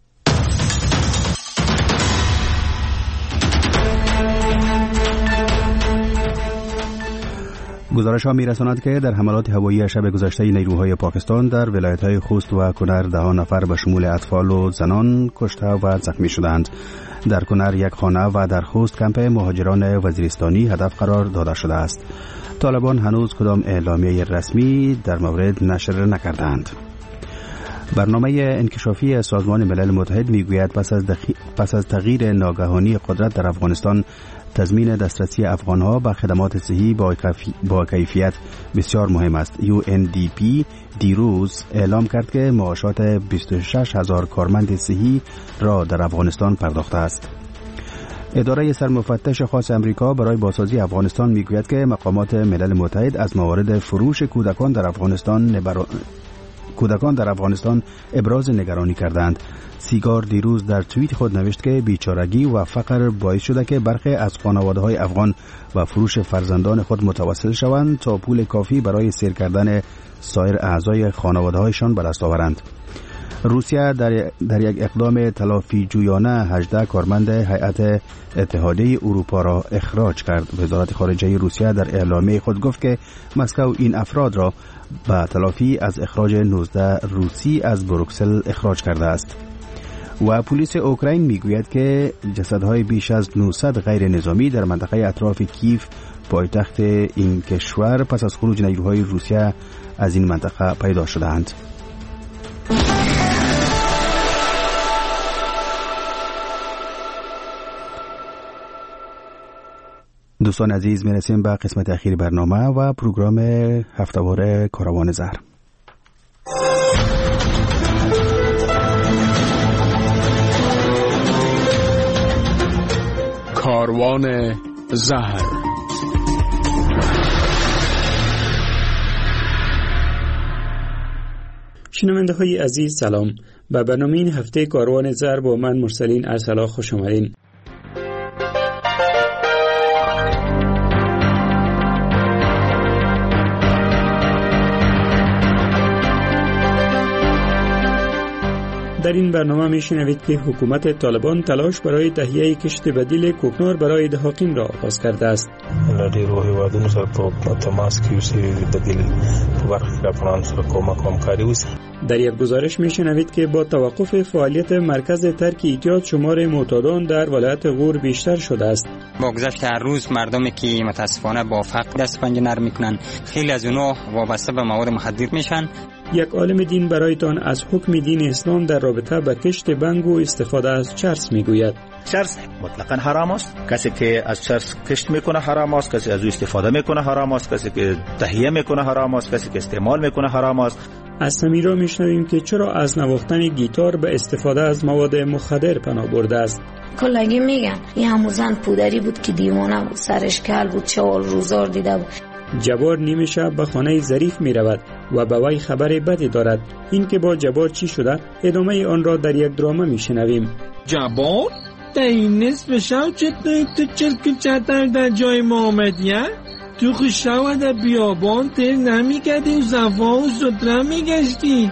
[SPEAKER 2] گزارش ها میرساند که در حملات هوایی شب گذشته نیروهای پاکستان در ولایت‌های خوست و کنر 10 نفر به شمول اطفال و زنان کشته و زخمی شدند. در کنر یک خانه و در خوست کمپ مهاجران وزیرستانی هدف قرار داده شده است. طالبان هنوز کدام اعلامیه رسمی در مورد نشر نکردند. برنامه انکشافی سازمان ملل متحد میگوید پس از تغییر ناگهانی قدرت در افغانستان، تضمین دسترسی افغانها به خدمات صحی با کیفیت بسیار مهم است. UNDP دیروز اعلام کرد که معاشات 26,000 کارمند صحی را در افغانستان پرداخته است. اداره سرمفتش خاص امریکا برای بازسازی افغانستان میگوید که مقامات ملل متحد از موارد فروش کودکان در افغانستان ابراز نگرانی کردند. سیگار دیروز در توییت خود نوشت که بیچارگی و فقر باعث شده که برخی از خانواده‌های افغان و فروش فرزندان خود متوسل شوند تا پول کافی برای سیر کردن سایر اعضای خانواده‌هایشان به دست آورند. روسیه در یک اقدام تلافی جویانه 18 کارمند هیئت اتحادیه اروپا را اخراج کرد. وزارت خارجه روسیه در اعلامیه خود گفت که مسکو این افراد را به تلافی از اخراج 19 روسی از بروکسل اخراج کرده است. و پلیس اوکراین میگوید که جسدهای بیش از 900 غیر نظامی در منطقه اطراف کیف پایتخت این کشور پس از خروج نیروهای روسیه از این منطقه پیدا شده‌اند. دوستان عزیز، میرسیم به قسمت اخیر برنامه و پروگرام هفتهوار کاروان زهر.
[SPEAKER 4] کاروان زهر.
[SPEAKER 21] شنونده های عزیز سلام. به برنامه این هفته کاروان زهر با من مرسلین ارسلا خوش آمدین. در این برنامه میشنوید که حکومت طالبان تلاش برای تهیه کشت بدیل کوکنار برای دهاقین را آغاز کرده است.
[SPEAKER 22] ډیرو هیوادونو سره په تماس کې اوسي بدیل په برخه کې افغانانو سره کومک همکاري وشي.
[SPEAKER 21] در یک گزارش میشنوید که با توقف فعالیت مرکز ترک اعتیاد شمار معتادان در ولایت غور بیشتر شده است.
[SPEAKER 23] با گذشت هر روز مردمی که متاسفانه با فقر دست پنجه نرم میکنن، خیلی از اونها وابسته به مواد مخدر میشن.
[SPEAKER 21] یک عالم دین برایتان از حکم دین اسلام در رابطه با کشت بنگ و استفاده از چرس میگوید.
[SPEAKER 24] چرس مطلقاً حرام است. کسی که از چرس کشت میکنه حرام است، کسی از او استفاده میکنه حرام است، کسی که تهیه میکنه حرام است، کسی که استعمال میکنه حرام است.
[SPEAKER 21] از سمیرا میشنویم که چرا از نواختن گیتار به استفاده از مواد مخدر پناه برده است.
[SPEAKER 25] کلگی میگن این همون زن پودری بود که دیوانه بود، سرش کل بود، چوال روزار دیده بود.
[SPEAKER 21] جبار نیمه شب به خانه ظریف می رود و به وی خبر بدی دارد. این که با جبار چی شده ادامه آن را در یک درامه می شنویم.
[SPEAKER 26] جبار در این نصف شب چطوری تو چرک چتر در جای ما آمدیه؟ تو خوشا و در بیابان تیر نمی کردی و زفا و زدره می گشتی؟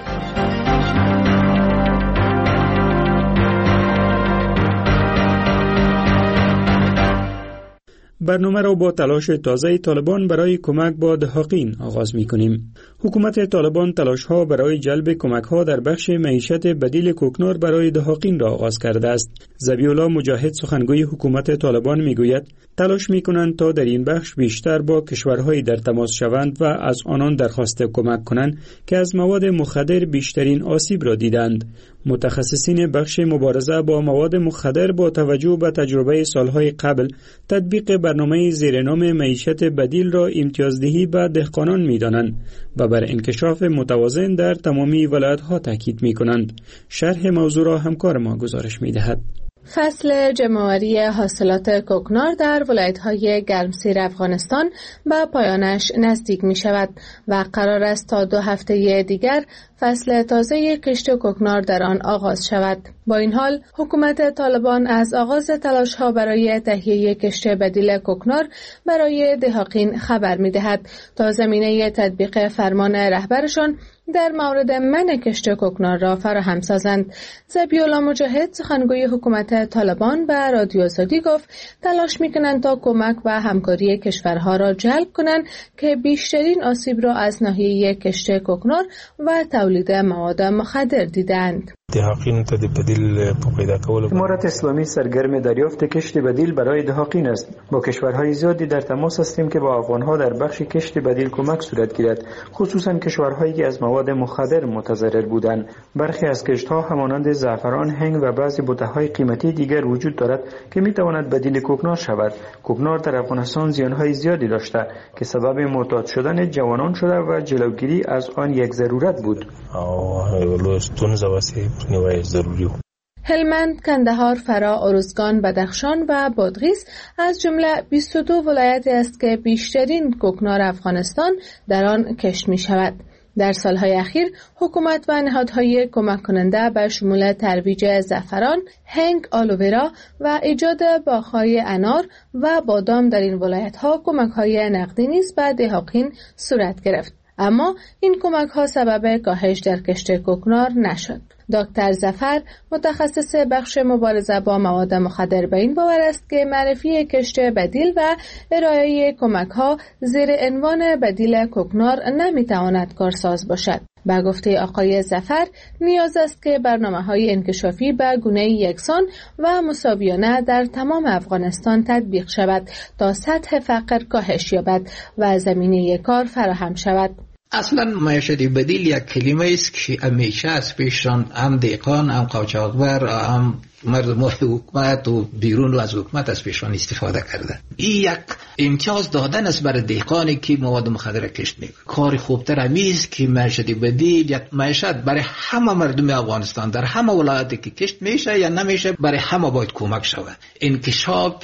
[SPEAKER 21] برنامه را با تلاش تازه طالبان برای کمک با دهاقین آغاز می‌کنیم. حکومت طالبان تلاش‌ها برای جلب کمک‌ها در بخش معیشت بدیل کوکنار برای دهاقین را آغاز کرده است. ذبیح‌الله مجاهد سخنگوی حکومت طالبان می‌گوید تلاش می‌کنند تا در این بخش بیشتر با کشورهای در تماس شوند و از آنان درخواست کمک کنند که از مواد مخدر بیشترین آسیب را دیدند. متخصصین بخش مبارزه با مواد مخدر با توجه به تجربه سالهای قبل تطبیق برنامه زیرنام معیشت بدیل را امتیازدهی به دهقانان می‌دانند و بر انکشاف متوازن در تمامی ولایت‌ها تاکید می‌کنند. شرح موضوع را همکار ما گزارش می‌دهد.
[SPEAKER 15] فصل جمع‌آوری حاصلات کوکنار در ولایت‌های گرمسیر افغانستان به پایانش نزدیک می‌شود و قرار است تا 2 هفته دیگر فصل تازه کشت کوکنار در آن آغاز شود. با این حال حکومت طالبان از آغاز تلاش‌ها برای تهیه کشت بدیل کوکنار برای دهاقین خبر می‌دهد تا زمینه تطبیق فرمان رهبرشان در مورد منع کشت کوکنار را فراهم سازند. ذبیح‌الله مجاهد سخنگوی حکومت طالبان به رادیو آزادی گفت تلاش می‌کنند تا کمک و همکاری کشورها را جلب کنند که بیشترین آسیب را از ناحیه کشت کوکنار و تولید مواد مخدر دیدند.
[SPEAKER 22] دهاقین ته د بدیل پیدا کولو
[SPEAKER 21] امارت اسلامی سرگرم دریافت کشت بدیل برای دهاقین است. با کشورهای زیادی در تماس هستیم که با افغانها در بخش کشت بدیل کمک صورت گیرد، خصوصا کشورهایی که از مواد مخدر متضرر بودند. برخی از کشت‌ها همانند زعفران، هنگ و بعضی بوته‌های قیمتی دیگر وجود دارد که می‌تواند بدیل کوکنار شود. کوکنار در افغانستان زیان‌های زیادی داشته که سبب معتاد شدن جوانان شده و جلوگیری از آن یک ضرورت بود.
[SPEAKER 15] هلمند، کندهار، فرا، ارزگان، بدخشان و بادغیس از جمله 22 ولایتی است که بیشترین کوکنار افغانستان در آن کشت می شود. در سالهای اخیر حکومت و نهادهای کمک کننده به شمول ترویج زعفران، هنگ، آلوویرا و ایجاد باغ‌های انار و بادام در این ولایت‌ها کمک‌های نقدی نیز به دهاقین صورت گرفت. اما این کمک‌ها سبب کاهش در کشت کوکنار نشد. دکتر ظفر متخصص بخش مبارزه با مواد مخدر به این باور است که معرفی کشت بدیل و ارائه کمک‌ها زیر عنوان بدیل کوکنار نمی‌تواند کارساز باشد. با گفته آقای ظفر نیاز است که برنامه‌های انکشافی به گونه یکسان و مساویانه در تمام افغانستان تطبیق شود تا سطح فقر کاهش یابد و زمینه کار فراهم شود.
[SPEAKER 3] اصلا معیشت بدیل یک کلمه است که همیشه از پیشران هم دهقان، هم قاچاقبر، هم مردم حکومت و بیرون از حکومت از پیشران استفاده کرده. این یک امتیاز دادن است برای دهقانی که مواد مخدر کشت میکنه. کار خوبتر همیست که معیشت بدیل یک معیشت برای همه مردم افغانستان در همه ولایاتی که کشت میشه یا نمیشه برای همه باید کمک شود. انکشاف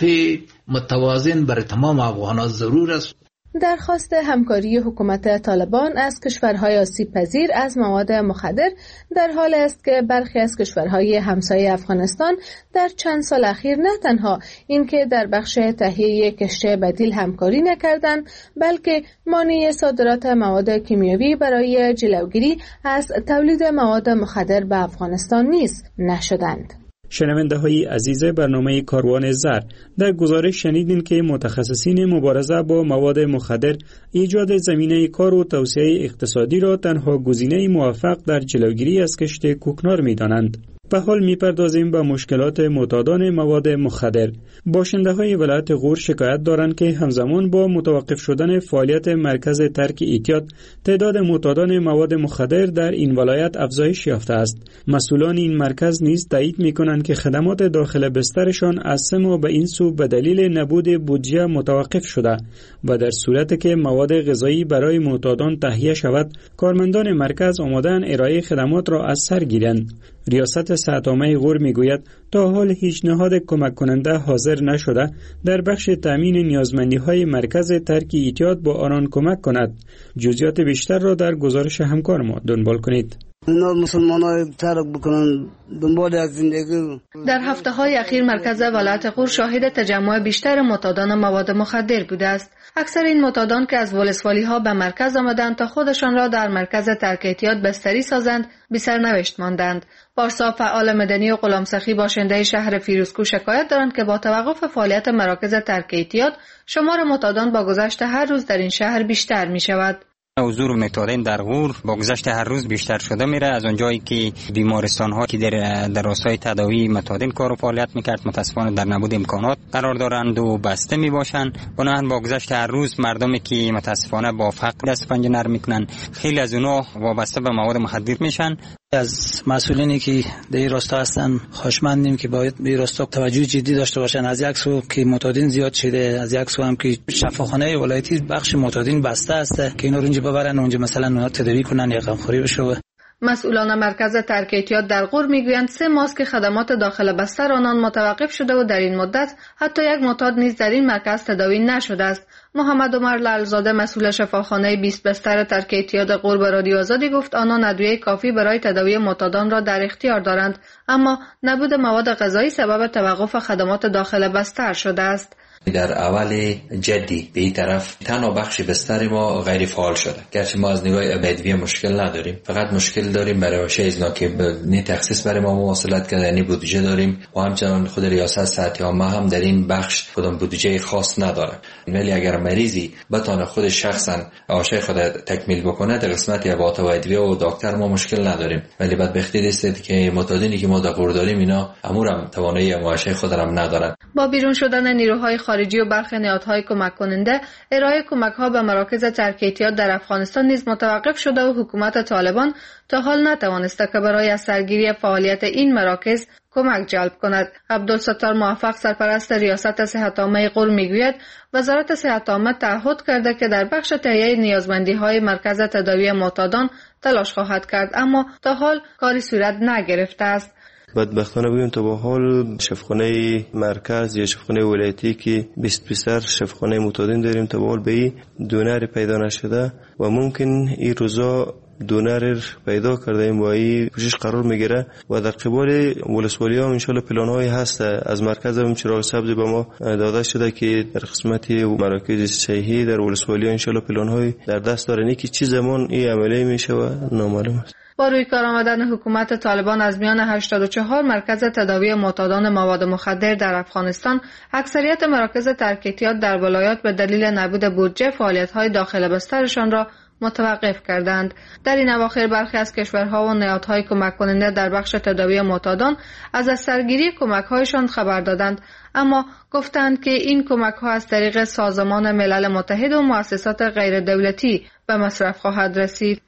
[SPEAKER 3] متوازن برای تمام افغانان ضرور است.
[SPEAKER 15] درخواست همکاری حکومت طالبان از کشورهای آسیب پذیر از مواد مخدر در حال است که برخی از کشورهای همسایه افغانستان در چند سال اخیر نه تنها اینکه در بخش تهیه کشت بدیل همکاری نکردند، بلکه مانع صادرات مواد کیمیاوی برای جلوگیری از تولید مواد مخدر به افغانستان نیز نشدند.
[SPEAKER 21] شنونده های عزیز برنامه کاروان زر، در گزارش شنیدین که متخصصین مبارزه با مواد مخدر ایجاد زمینه کار و توسعه اقتصادی را تنها گزینه موفق در جلوگیری از کشت کوکنار می دانند. به حال میپردازیم به مشکلات معتادان مواد مخدر. باشنده های ولایت غور شکایت دارند که همزمان با متوقف شدن فعالیت مرکز ترک اعتیاد، تعداد معتادان مواد مخدر در این ولایت افزایش یافته است. مسئولان این مرکز نیز تایید میکنند که خدمات داخل بسترشان از 3 ماه به این سو به دلیل نبود بودجه متوقف شده و در صورتی که مواد غذایی برای معتادان تهیه شود، کارمندان مرکز آماده‌اند ارائه خدمات را از سر گیرند. ریاست صحت‌عامه غور میگوید تا حال هیچ نهاد کمک کننده حاضر نشده در بخش تامین نیازمندی‌های مرکز ترک اعتیاد با آنان کمک کند. جزئیات بیشتر را در گزارش همکار ما دنبال کنید.
[SPEAKER 5] اینا مسلمان‌ها ترک بکنن دنبال یک زندگی.
[SPEAKER 15] در هفته‌های اخیر مرکز ولایت غور شاهد تجمع بیشتر معتادان مواد مخدر بوده است. اکثر این معتادان که از ولسوالی‌ها به مرکز آمدند تا خودشان را در مرکز ترک اعتیاد بستری سازند، بی سرنوشت ماندند. پارسا فعال مدنی و غلامسخی باشنده شهر فیروزکو شکایت دارند که با توقف فعالیت مراکز ترک اعتیاد، شمار معتادان با گذشت هر روز در این شهر بیشتر می شود.
[SPEAKER 23] حضور معتادین در غور با گذشت هر روز بیشتر شده میره. از اونجایی که بیمارستان ها که در راستای تداوی معتادین کار و فعالیت میکرد متاسفانه در نبود امکانات قرار دارند و بسته میباشند، بنابراین با گذشت هر روز مردمی که متاسفانه با فقر دست پنجه نرم میکنن، خیلی از اونها وابسته به مواد مخدر میشن.
[SPEAKER 7] از مسئولینی که در این راستا هستن خوشمندیم که باید به این راستا توجه جدی داشته باشن. از یک سو که معتادین زیاد شده، از یک سو هم که شفاخانه ولایتی بخش معتادین بسته است که اینا رو اونجا ببرن، اونجا مثلا اونا تداوی کنن یا غمخوری بشه.
[SPEAKER 15] مسئولان مرکز ترک اعتیاد در غور میگویند 3 ماه که خدمات داخل بستر آنان متوقف شده و در این مدت حتی یک معتاد نیز در این مرکز تداوی نشده است. محمد عمر لعلزاده مسئول شفاخانه 20 بستر ترک اعتیاد غور به رادیو آزادی گفت آنان ادویه کافی برای تداوی معتادان را در اختیار دارند، اما نبود مواد غذایی سبب توقف خدمات داخل بستر شده است.
[SPEAKER 9] در اول جدی به این طرف تنها بخش بستر ما غیر فعال شده، گرچه ما از نگاه ادویه مشکل نداریم، فقط مشکل داریم برای واشه ازنا که نه تخصیص برای ما مواصلت کرده، نه بودجه داریم و همچنان خود ریاست صحت عامه هم در این بخش کدام بودجه خاص نداره. ولی اگر مریضی بتونه خود شخصا واشه خود تکمیل بکنه در قسمت اباحت و ادویه و دکتر ما مشکل نداریم، ولی بدبختی است که معتادینی که ما در غور داریم اینا امورم توانایی واشه خود هم ندارن.
[SPEAKER 15] با بیرون شدن نیروهای خارجی و برخی نهادهای کمک کننده، ارائه کمک‌ها به مراکز ترک اعتیاد در افغانستان نیز متوقف شده و حکومت طالبان تا حال نتوانسته که برای از سرگیری فعالیت این مراکز کمک جلب کند. عبدالستار موفق سرپرست ریاست صحت عامه غور میگوید وزارت صحت عامه تعهد کرده که در بخش تهیه نیازمندی‌های مرکز تداوی معتادان تلاش خواهد کرد، اما تا حال کاری صورت نگرفته است.
[SPEAKER 10] بدبختانه بگیم تا با حال شفاخانه مرکز یا شفاخانه ولایتی که 20 بستر شفاخانه معتادین داریم تا با حال به این دونر پیدا نشده و ممکن این روزا دونر پیدا کرده این با این کوشش قرار میگیره و در قبال ولسوالی ها انشالله پلان های هست. از مرکز هم چراغ سبز به ما داده شده که در قسمت مراکز صحی در ولسوالی ها انشالله پلان های در دست داره، که چی زمان این عملی میشه و نامعلوم است.
[SPEAKER 15] با روی کار آمدن حکومت طالبان از میان 84 مرکز تداوی معتادان مواد مخدر در افغانستان، اکثریت مراکز ترک اعتیاد در ولایات به دلیل نبود بودجه فعالیت‌های داخل بسترشان را متوقف کردند. در این اواخر برخی از کشورها و نهادهای کمک کننده در بخش تداوی معتادان از سرگیری کمک‌هایشان خبر دادند، اما گفتند که این کمک‌ها از طریق سازمان ملل متحد و مؤسسات غیر دولتی به مصرف خواهد رسید.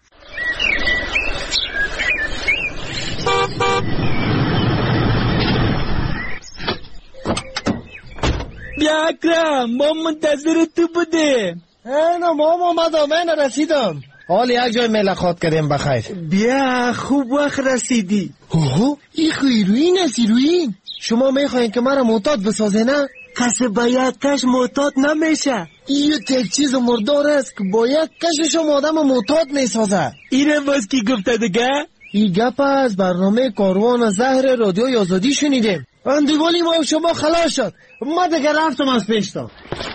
[SPEAKER 26] بیا اکرم، ما منتظر تو بودیم.
[SPEAKER 11] اینا ما من رسیدم. حال یک جای ملاقات کردیم بخیر.
[SPEAKER 26] بیا خوب وقت رسیدی.
[SPEAKER 11] اوه این خیروین است. ایروین شما میخواین که مرا معتاد بسازه نه؟
[SPEAKER 26] کسی با یک کش معتاد نمیشه.
[SPEAKER 11] این یک چیز مردار است که با یک کشش آدم معتاد میسازه.
[SPEAKER 26] اینم باز کی گفته دیگه؟
[SPEAKER 11] این گپ از برنامه کاروان زهر رادیو آزادی شنیدیم. اندیوالی ما شما خلاص شد. ما دیگه رفتم از پیشتا.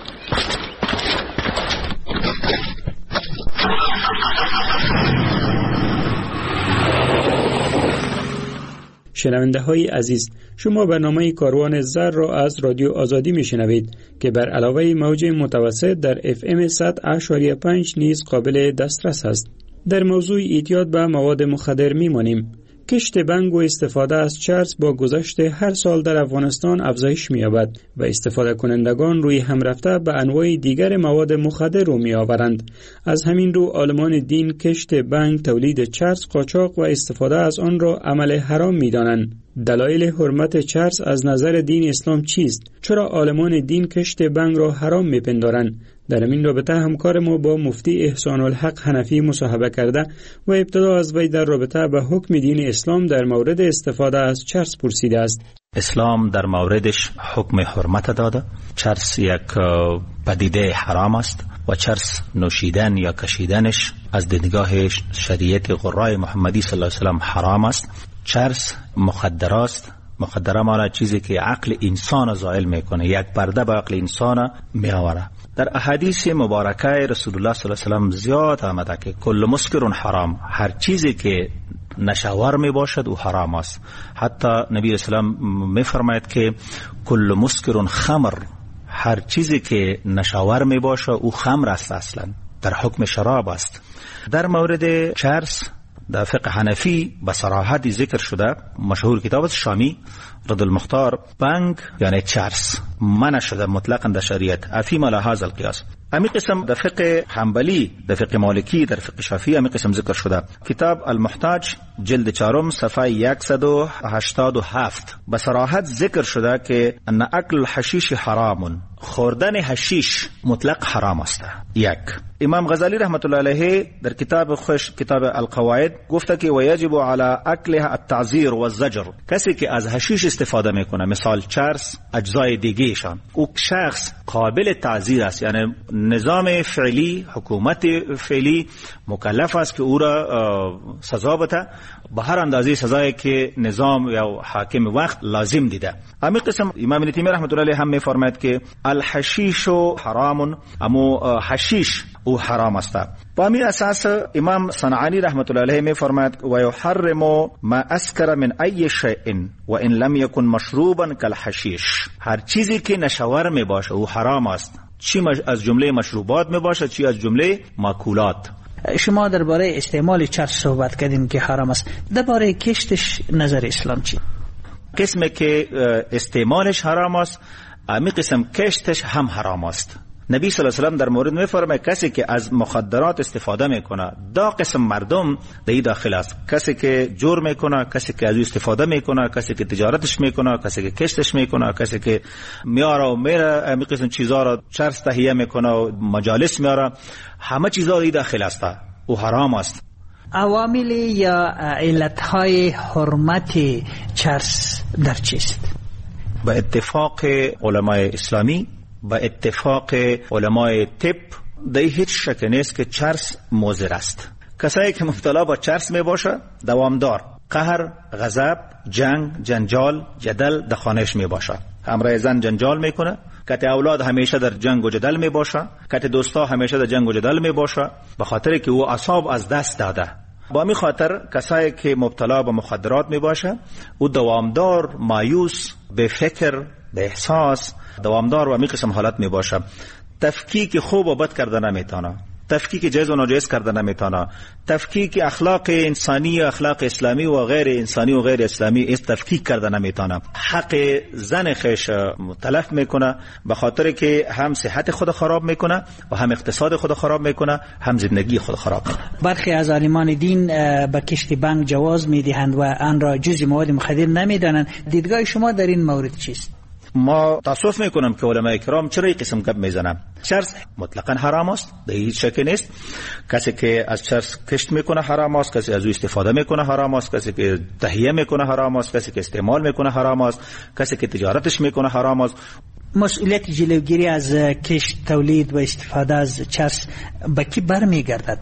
[SPEAKER 21] شنونده های عزیز، شما برنامه کاروان زر را از رادیو آزادی می شنوید که بر علاوه موج متوسط در FM 100.5 نیز قابل دسترس است. در موضوع اعتیاد به مواد مخدر می مانیم. کشت بنگ و استفاده از چرس با گذشت هر سال در افغانستان افزایش می‌یابد و استفاده کنندگان روی هم رفته به انواع دیگر مواد مخدر رو می‌آورند. از همین رو عالمان دین کشت بنگ، تولید چرس، قاچاق و استفاده از آن را عمل حرام می‌دانند. دلایل حرمت چرس از نظر دین اسلام چیست؟ چرا عالمان دین کشت بنگ را حرام می‌پندارند؟ در این رابطه همکار ما با مفتی احسان الحق حنفی مصاحبه کرده و ابتدا از وی در رابطه به حکم دین اسلام در مورد استفاده از چرس پرسیده است.
[SPEAKER 24] اسلام در موردش حکم حرمت داده. چرس یک پدیده حرام است و چرس نوشیدن یا کشیدنش از دیدگاه شریعت قرای محمدی صلی الله علیه و سلم حرام است. چرس مخدر است. مخدره مانا چیزی که عقل انسان زائل میکنه، یک پرده به عقل انسان میآوره. در احادیث مبارکه رسول الله صلی الله علیه و سلم زیاد آمده که کل مسکر حرام، هر چیزی که نشاور می باشد او حرام است. حتی نبی اسلام می فرماید که کل مسکر خمر، هر چیزی که نشاور می باشه او خمر است، اصلا در حکم شراب است. در مورد چرس در فقه حنفی به صراحت ذکر شده، مشهور کتاب شامی رد المختار، بنگ یعنی چرس منع شده مطلقا در شریعت. افیم علی هذا القیاس. امی قسم در فقه حنبلی، در فقه مالکی، در فقه شافعی امی قسم ذکر شده. کتاب المحتاج جلد 4 صفحه 187 به صراحت ذکر شده که ان اکل الحشیش حرام، خوردن حشیش مطلق حرام است. یک امام غزالی رحمت الله علیه در کتاب خوش کتاب القواعد گفته که ویجب علی اکلها التعزیر والزجر، کسی که از حشیش استفاده میکنه مثال چرس اجزای دیگهشان، او شخص قابل تعزیر است، یعنی نظام فعلی حکومت فعلی مکلف است که او را سزا بده به هر اندازه سزایی که نظام یا حاکم وقت لازم دیده. همین قسم امام ابن تیمیه رحمت الله علیه هم میفرماید که الحشیش حرام، اما حشیش او حرام است. با همین اساس امام صنعانی رحمت الله علیه میفرماید و یحرم ما اسکر من ای شیء و ان لم یکن مشروبا کالحشیش، هر چیزی که نشاور می باشه او حرام است، چی از جمله مشروبات می باشه چی از جمله ماکولات.
[SPEAKER 7] شما درباره استعمال چرس صحبت کردین که حرام است، درباره کشتش نظر اسلام چی؟
[SPEAKER 24] قسم که استعمالش حرام است، امی قسم کشتش هم حرام است. نبی صلی الله علیه و سلم در مورد میفرماید کسی که از مخدرات استفاده میکنه دا قسم مردم در داخل است، کسی که جور میکنه، کسی که از استفاده میکنه، کسی که تجارتش میکنه، کسی که کشتش میکنه، کسی که میاره و میره امی قسم چیزا را چرس تهیه میکنه و مجالس میاره، همه چیزا در داخل است، او حرام است.
[SPEAKER 7] عوامل یا علتهای حرمت چرس در چیست؟
[SPEAKER 24] با اتفاق علمای اسلامی، با اتفاق علمای طب، در هیچ شک نیست که چرس مضر است. کسایی که مبتلا با چرس می باشه دوامدار قهر، غضب، جنگ، جنجال، جدل در خانهش می باشه. همراه زن جنجال میکنه، کت اولاد همیشه در جنگ و جدل می باشه، کت دوستا همیشه در جنگ و جدل می باشه، به خاطر که او اعصاب از دست داده. با همین خاطر کسایی که مبتلا به مخدرات می باشه او دوامدار مایوس، به فکر، به احساس، دوامدار و می قسم حالت می باشه. تفکیک خوب و بد کرده نمیتونه، تفکیک جایز و ناجایز کرده نمیتونه، تفکیک اخلاق انسانی و اخلاق اسلامی و غیر انسانی و غیر اسلامی است تفکیک کرده نمیتونه. حق زن خیش تلف میکنه، به خاطر که هم صحت خود خراب میکنه و هم اقتصاد خود خراب میکنه، هم زندگی خود خراب میکنه.
[SPEAKER 7] برخی از عالمان دین به کشت بنگ جواز میدهند و آن را جزء مواد مخدر نمیدانند. دیدگاه شما در این مورد چیست؟
[SPEAKER 24] ما تاسف میکنم که علماء کرام چرا این قسم گپ میزنن. چرس مطلقا حرام است، در هیچ شک نیست. کسی که از چرس کشت میکنه حرام است، کسی از او استفاده میکنه حرام است، کسی که تهیه میکنه حرام است، کسی که استعمال میکنه حرام است، کسی که تجارتش میکنه حرام است.
[SPEAKER 7] مسئولیت جلوگیری از کشت، تولید و استفاده از چرس به کی برمیگردد؟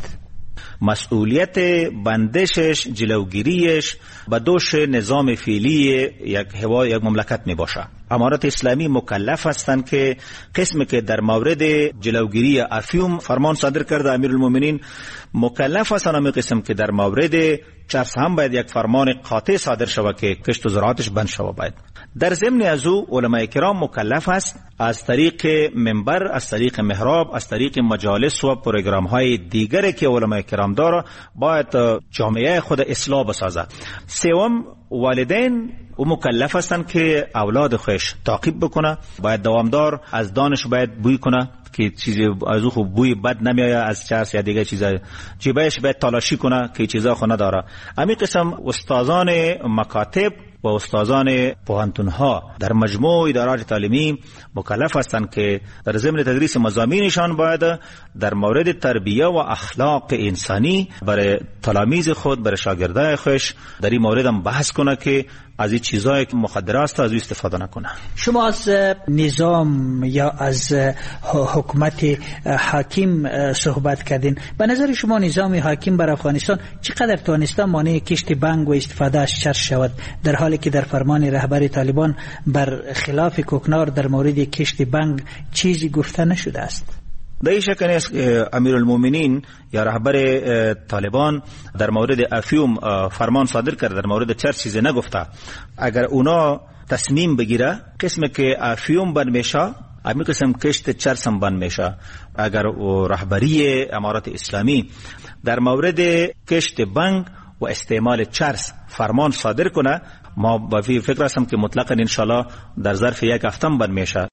[SPEAKER 24] مسئولیت بندشش، جلوگیریش به دوش نظام فعلی یک مملکت می باشه. امارات اسلامی مکلف هستند که قسم که در مورد جلوگیری افیون فرمان صادر کرده امیرالمومنین، مکلف هستند همین قسم که در مورد چرس هم باید یک فرمان قاطع صادر شود که کشت و زراعتش بند شود. باید در ضمن از او علماء کرام مکلف است از طریق منبر، از طریق محراب، از طریق مجالس و پروگرام های دیگری که علماء کرام داره باید جامعه خود اصلاح بسازد. سوم والدین او مکلف هستند که اولاد خودش تعقیب بکنه، باید دوامدار از دانش باید بوی کنه که چیزی از او بوی بد نمیایه از چرس یا دیگه چیزا، جیبش باید تلاشی کنه که چیزا خو نداره. همین قسم استادان مکاتب و استادان پوهنتون‌ها در مجموع ادارات تعلیمی مکلف هستند که در ضمن تدریس مضامینشان باید در مورد تربیه و اخلاق انسانی برای تلامید خود، برای شاگردای خودش در این مورد هم بحث کنه که از این چیزای مخدره است از استفاده نکنه.
[SPEAKER 6] شما از نظام یا از حکومت حاکم صحبت کردین. به نظر شما نظام حاکم بر افغانستان چقدر توانسته مانع کشت بنگ و استفاده از چرس شود، در حالی که در فرمان رهبر طالبان بر خلاف کوکنار در مورد کشت بنگ چیزی گفته نشده است؟
[SPEAKER 24] در این شک نیست امیرالمومنین یا رهبر طالبان در مورد افیوم فرمان صادر کرد، در مورد چرس چیزی نگفته. اگر اونا تصمیم بگیره قسم که افیوم بند میشه، امی قسم کشت چرس هم بند میشه. اگر رهبری امارات اسلامی در مورد کشت بنگ و استعمال چرس فرمان صادر کنه، ما با فکر هستم که مطلقاً انشالله در ظرف یک هفته بند میشه.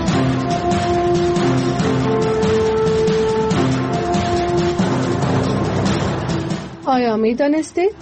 [SPEAKER 15] آیا می دانستید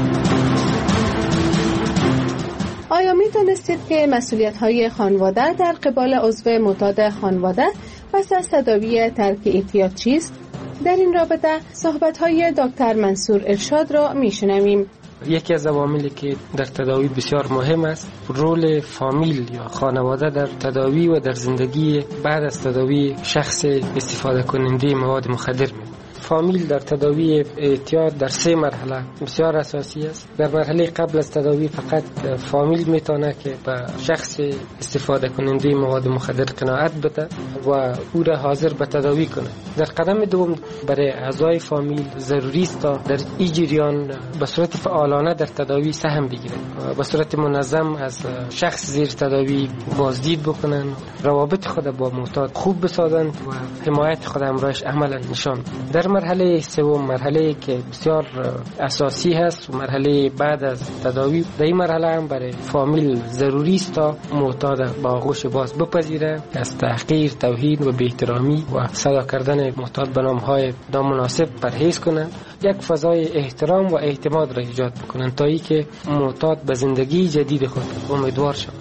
[SPEAKER 15] که مسئولیت‌های خانواده در قبال عضو معتاد خانواده پس از تداوی ترک اعتیاد چیست؟ در این رابطه صحبت‌های دکتر منصور ارشاد را می‌شنویم.
[SPEAKER 12] یکی از عواملی که در تداوی بسیار مهم است رول فامیل یا خانواده در تداوی و در زندگی بعد از تداوی شخص استفاده کننده مواد مخدر می. فامیل در تداوی اعتیاد در 3 مرحله بسیار اساسی است. در مرحله قبل از تداوی فقط فامیل میتونه که به شخص استفاده کننده مواد مخدر قناعت بده و او را حاضر به تداوی کنه. در قدم دوم برای اعضای فامیل ضروری است تا در این جریان به صورت فعالانه در تداوی سهم بگیرند، به صورت منظم از شخص زیر تداوی بازدید بکنند، روابط خود با معتاد خوب بسازند و حمایت خود همراهش عملا نشان. در مرحله سوم، مرحله که بسیار اساسی هست و مرحله بعد از تداوی، در این مرحله هم برای فامیل ضروری است تا معتاد با آغوش باز بپذیره، از تحقیر، توهین و بی‌احترامی و صدا کردن معتاد به نام‌های نامناسب پرهیز کنند، یک فضای احترام و اعتماد را ایجاد بکنند تا اینکه معتاد به زندگی جدید خود امیدوار شود.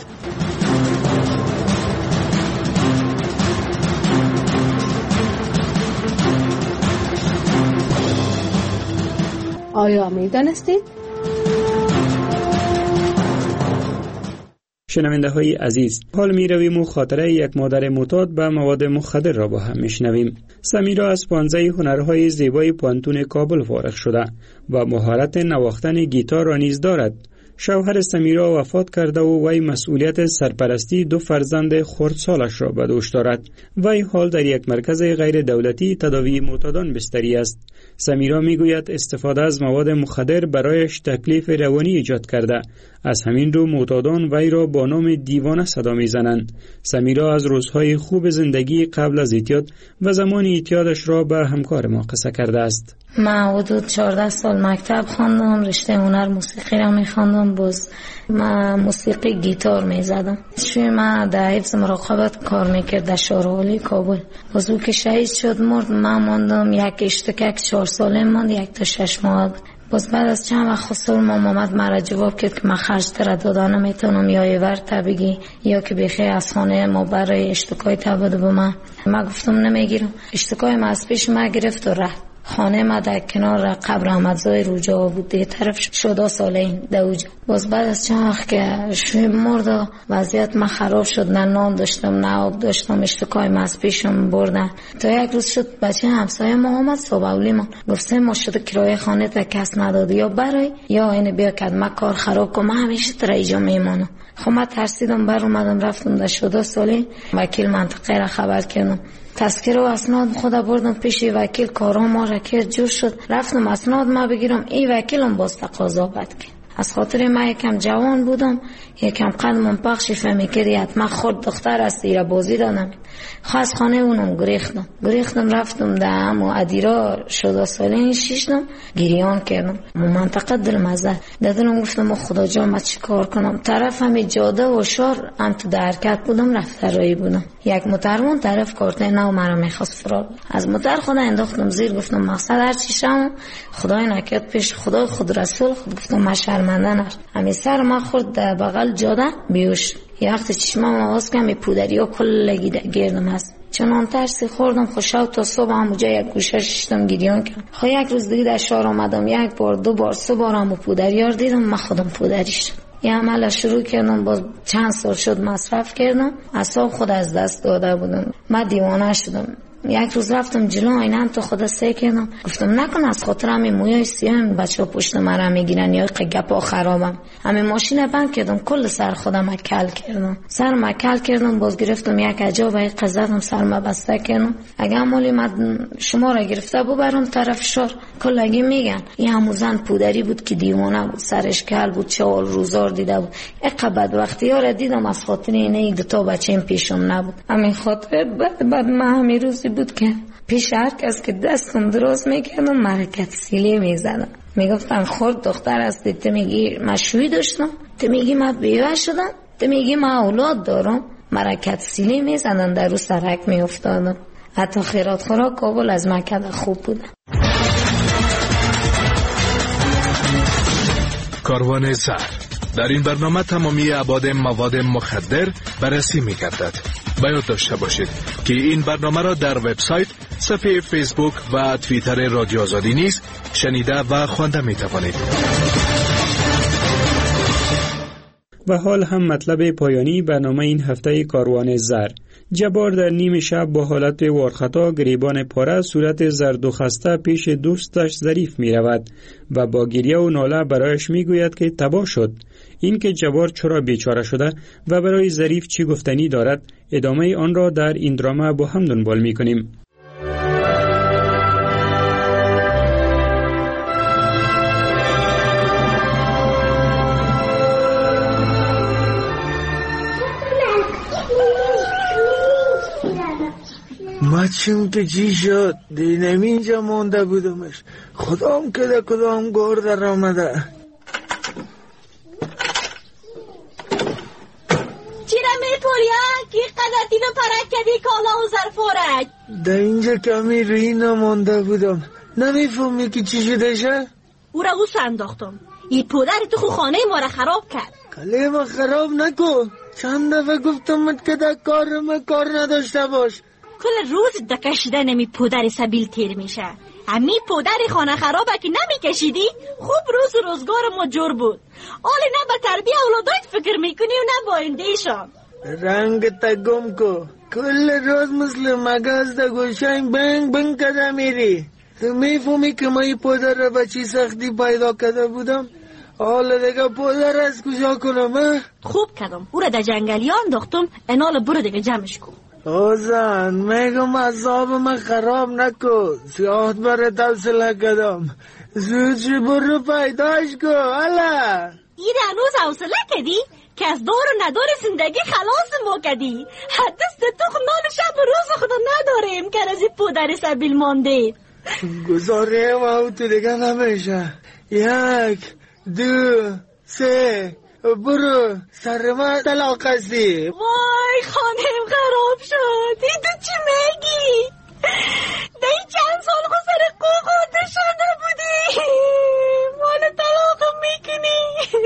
[SPEAKER 15] آیا می دانستید؟
[SPEAKER 21] شنونده های عزیز، حال می رویم و خاطره یک مادر معتاد به مواد مخدر را با هم می شنویم. سمیرا از 15 هنرهای زیبای پانتون کابل فارغ شده و مهارت نواختن گیتار را نیز دارد. شوهر سمیرا وفات کرده و وی مسئولیت سرپرستی 2 فرزند خردسالش را به دوش دارد. وی حال در یک مرکز غیر دولتی تداوی معتادان بستری است. سمیرا میگوید استفاده از مواد مخدر برایش تکلیف روانی ایجاد کرده. از همین رو معتادان وی را با نام دیوانه صدا میزنند. سمیرا از روزهای خوب زندگی قبل از اعتیاد و زمان اعتیادش را به همکار ما قصه کرده است.
[SPEAKER 25] من حدود 14 سال مکتب خواندم، رشته هنر موسیقی را میخواندم، باز من موسیقی گیتار میزدم. شوی من در حفظ مراقبت کار میکرد در شارعالی کابل. باز او که شهید شد مرد، من ماندم یک اشتکک 4 ساله ماند، 1 تا 6 ماه بود. باز بعد از چند وقت خسر مام آمد مرا جواب کرد که من خرج تر دادن نمیتونم، یا ایور تبگی یا که بخی از خانه ما برای اشتکای تباده به من گفتم نمیگیرم. اشتکای ما از پیش ما گرفت و رفت. خانه ما در کنار قبر احمدزای روجا بود، ده طرف شده ساله این دوجا. باز بعد از چند وقت که شوی مرد وضعیت ما خراب شد، نه نان داشتم نه آب داشتم، اشتکای ما از پیشم بردن. تا یک روز شد بچه همسایه ما آمد صبحولی ما گفت ما شده کرایه خانه تا کس نداده، یا برای یا این بیا کد ما کار خراب کنم، من همیشه تر اینجا میمانم. خب من ترسیدم، بر اومدم رفتم در شده ساله وکیل منطقه را خبر کردم. تذکره و اسناد خدا بردم پیش وکیل، کارام ما را کرد جور شد. رفتم اسناد ما بگیرم، این وکیلم باز تقاضا بد کرد. از خاطر من یکم جوان بودم، یکم قدمم پخشی فهمی کردی حتما خود دختر است، ایره بازی دادم. خواست خانه اونم گریختم رفتم در همو ادیرا شده ساله شیشتم گریان کردم. منطقه دلمزه دادم، گفتم خدا جان من چی کار کنم. طرف همی جاده و شار هم تو در حرکت بودم، رفت رایی بودم. یک موترمون طرف کارته نو مرا میخواست فرار. از موتر خدا انداختم زیر، گفتم مقصد هر چی شم خدای نکرد پیش خدا خود رسول خود، گفتم من شرمنده نش. همی سر ما خورد در بغل جاده بیوش. یه وقت چشمم آواز کردم، این پودری ها کل گردم هست. چنان ترسی خوردم، خوشاو تا صبح همونجا یک گوشه ششتم گریان کردم. یک روز دیگه در شهر آمدم، 1 بار 2 بار 3 بار همو پودری ها دیدم، من خودم پودری شدم. یه عمل شروع کردم، باز چند سال شد مصرف کردم، اعصاب خود از دست داده بودم. من دیوانه شدم. یک روز رفتم جلو آینه تو خدا سه کردم، گفتم نکن از خاطر همین مویای سیاه این بچه‌ها پشت مرا میگیرن یا گپا خرابم. همین ماشین بند کردم، کل سر خودم مکل کردم، سر مکل کردم، باز گرفتم یک عجاب یک قزدم سر ما بسته کردم. اگه مالی من شما را گرفته برم طرف شار کلگی میگن این همون زن پودری بود که دیوانه بود، سرش کل بود، 4 روزار دیده بود. یک بدبختی ها را دیدم از خاطر اینه یک دو تا بچه پیشم نبود. همین خاطر بعد من همین روزی بود که پیش هر کس که دستم دراز میکردم مرکت سیلی میزدم، میگفتن خورد دختر هستی، تو میگی من شوی داشتم، تو میگی من بیوه شدم، تو میگی من اولاد دارم. مرکت سیلی میزدن، در رو سرک میافتادم. حتی خیرات خورا کابل از مکه خوب بودم.
[SPEAKER 8] کاروان زر در این برنامه تمامی ابعاد مواد مخدر بررسی می‌گردد. باید داشته باشید که این برنامه را در وبسایت، صفحه فیسبوک و توییتر رادیو آزادی نیز شنیده و خوانده می‌توانید.
[SPEAKER 21] و حال هم مطلب پایانی برنامه این هفته کاروان زر. جبار در نیم شب با حالت وارخطا گریبان پاره صورت زرد و خسته پیش دوستش ظریف می رود و با گریه و ناله برایش می گوید که تباه شد. این که جبار چرا بیچاره شده و برای ظریف چی گفتنی دارد، ادامه آن را در این درامه با هم دنبال می کنیم.
[SPEAKER 11] مچم که چی شد دینم اینجا مونده بودمش، خدام کده کدام گور در آمده.
[SPEAKER 13] چیره میپوریا که قدر دیلو پرک کدی کالا و ظرفورک
[SPEAKER 11] در اینجا کمی روی نمونده بودم، نمیفهمی که چی شده شه؟
[SPEAKER 13] او را او سنداختم، ای پودر تو خو خانه ما را خراب کرد.
[SPEAKER 11] کلی ما خراب نکن، چند دفعه گفتم که در کار نداشته باش.
[SPEAKER 13] کل روز دکشیده نمی پودر سبیل تیر میشه. امی پودر خانه خرابه که نمی کشیدی خوب روز و روزگار ما جور بود. آلی نه به تربیه اولادایت فکر میکنی و نه با ایندهشان.
[SPEAKER 11] رنگ تا گم کو، کل روز مثل مگاز دا گوشاین بنگ کده میری. تو میفهمی که ما ای پودر را به چی سختی پیدا کده بودم؟ حالا دیگه پودر از کجا کنم؟
[SPEAKER 13] خوب کدم، او را در جنگلیان انداختم، انال برو دیگه جمعش کن.
[SPEAKER 11] اوزن میگم عذاب من خراب نکن، سیاحت بره توصله کدم، زود برو پیداش کن. حالا
[SPEAKER 13] این هنوز حوصله کدی که از دور و ندار زندگی خلاص ما کدی. حدست تو نان شب و روز خدا نداریم که از این پودر سبیل مانده.
[SPEAKER 11] گذاره و تو دیگه نمیشه. 1 2 3 برو سر ما طلاق هستی.
[SPEAKER 13] وای خانم خراب شد. این تو چی میگی؟ دی چند سال خود سر قوقاته شده بودی، مال طلاق میکنی.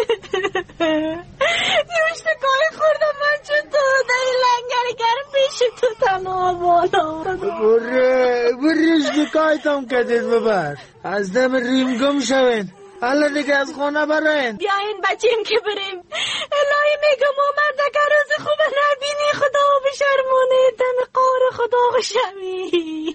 [SPEAKER 13] یوشتکای خوردم من چطور دی لنگرگر پیش تو تنها بالا.
[SPEAKER 11] برو شکایتم کدید ببر، از دم ریم گم شوین. حالا دیگه از خانه برین.
[SPEAKER 13] بیاین بچیم که بریم. الهی میگم آمرده که روز خوب نبینی خدا بشرمونه، دم قار خدا شوی.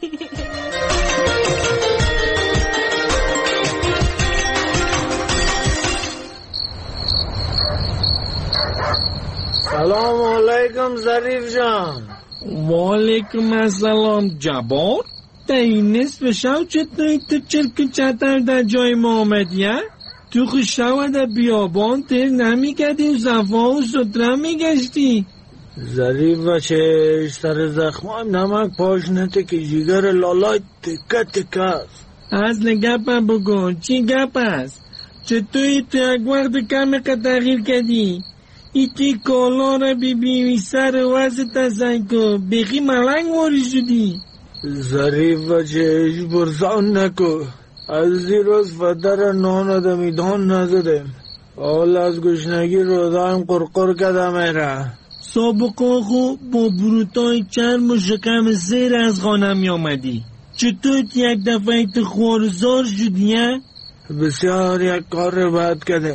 [SPEAKER 11] سلام علیکم ظریف جان.
[SPEAKER 26] وعلیکم السلام جبار. در این نصف شب چطوری تو چرک چطر در جای ما آمدی؟ تو خوش شب در بیابان تیر نمیکردی، زفا و ستره میگشتی.
[SPEAKER 11] ظریف بچه سر زخمایم نمک پاشنته که جیگر لالای تکه تکه است.
[SPEAKER 26] از گپ بگو، چی گپ است؟ چطوری تو یک وقت کم تغییر کردی؟ ایتی کالا را بی سر وزت تزنکو بخی ملنگ واری شدی.
[SPEAKER 11] ظریف بچه برسان نکو، از دیروز فدر نان دمیدان نزدیم، حال از گشنگی رو دایم قرقر کده میره.
[SPEAKER 26] سابقا خو با بروتای چرم و شکم زیر از خانه می آمدی، چطور یک دفعه تو خوارزار شدی؟
[SPEAKER 11] بسیار یک کار بد کردیم،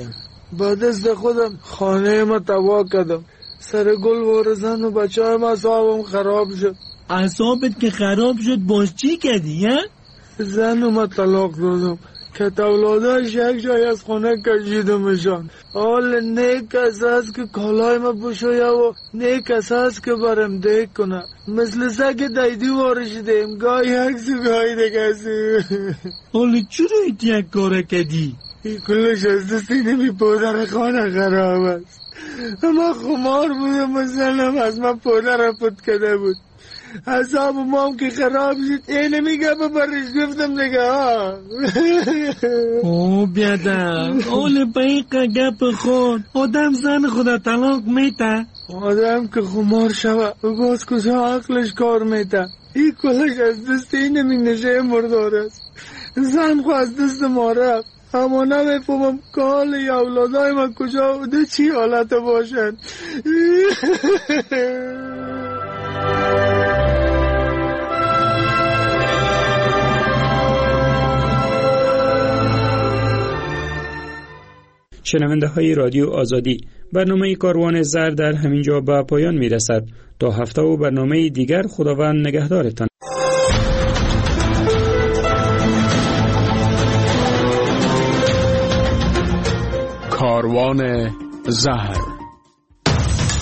[SPEAKER 11] با دست خودم خانه ما تباه کردم. سر گل وارزن و بچه های ما اعصابم خراب شد.
[SPEAKER 26] اعصابت که خراب شد باز چی کردی ها؟
[SPEAKER 11] زن و ما طلاق دادم که اولاداش یک جای از خونه کشیدمشان. حال نیک کس هست که کالای ما بشویه و نیک کس هست که برم دیک کنه. مثل سگ دیدی وارشیدیم، گاهی عکس و گاهی دکسی.
[SPEAKER 26] حالا چرا یک کاره کردی؟
[SPEAKER 11] این کلش از دستی نمی پدر خانه خراب است. ما خمار بودم و زنم از من پدر پت کده بود. حساب مام که خراب شد اینه میگه برش گفتم دیگه ها.
[SPEAKER 26] او بیادم اول بایقه گپ خود آدم زن خدا طلاق میته.
[SPEAKER 11] آدم که خمار شوه باز کجا عقلش کار میته. این کلش از دست اینه می نشه مردار است. زن خو از دست ما رفت اما نمیفهمم که حال اولادای من کجا بوده چی حالت باشن.
[SPEAKER 21] شنونده های رادیو آزادی، برنامه کاروان زر در همین جا به پایان می رسد. تا هفته و برنامه دیگر خداوند نگهدارتان.
[SPEAKER 4] کاروان زهر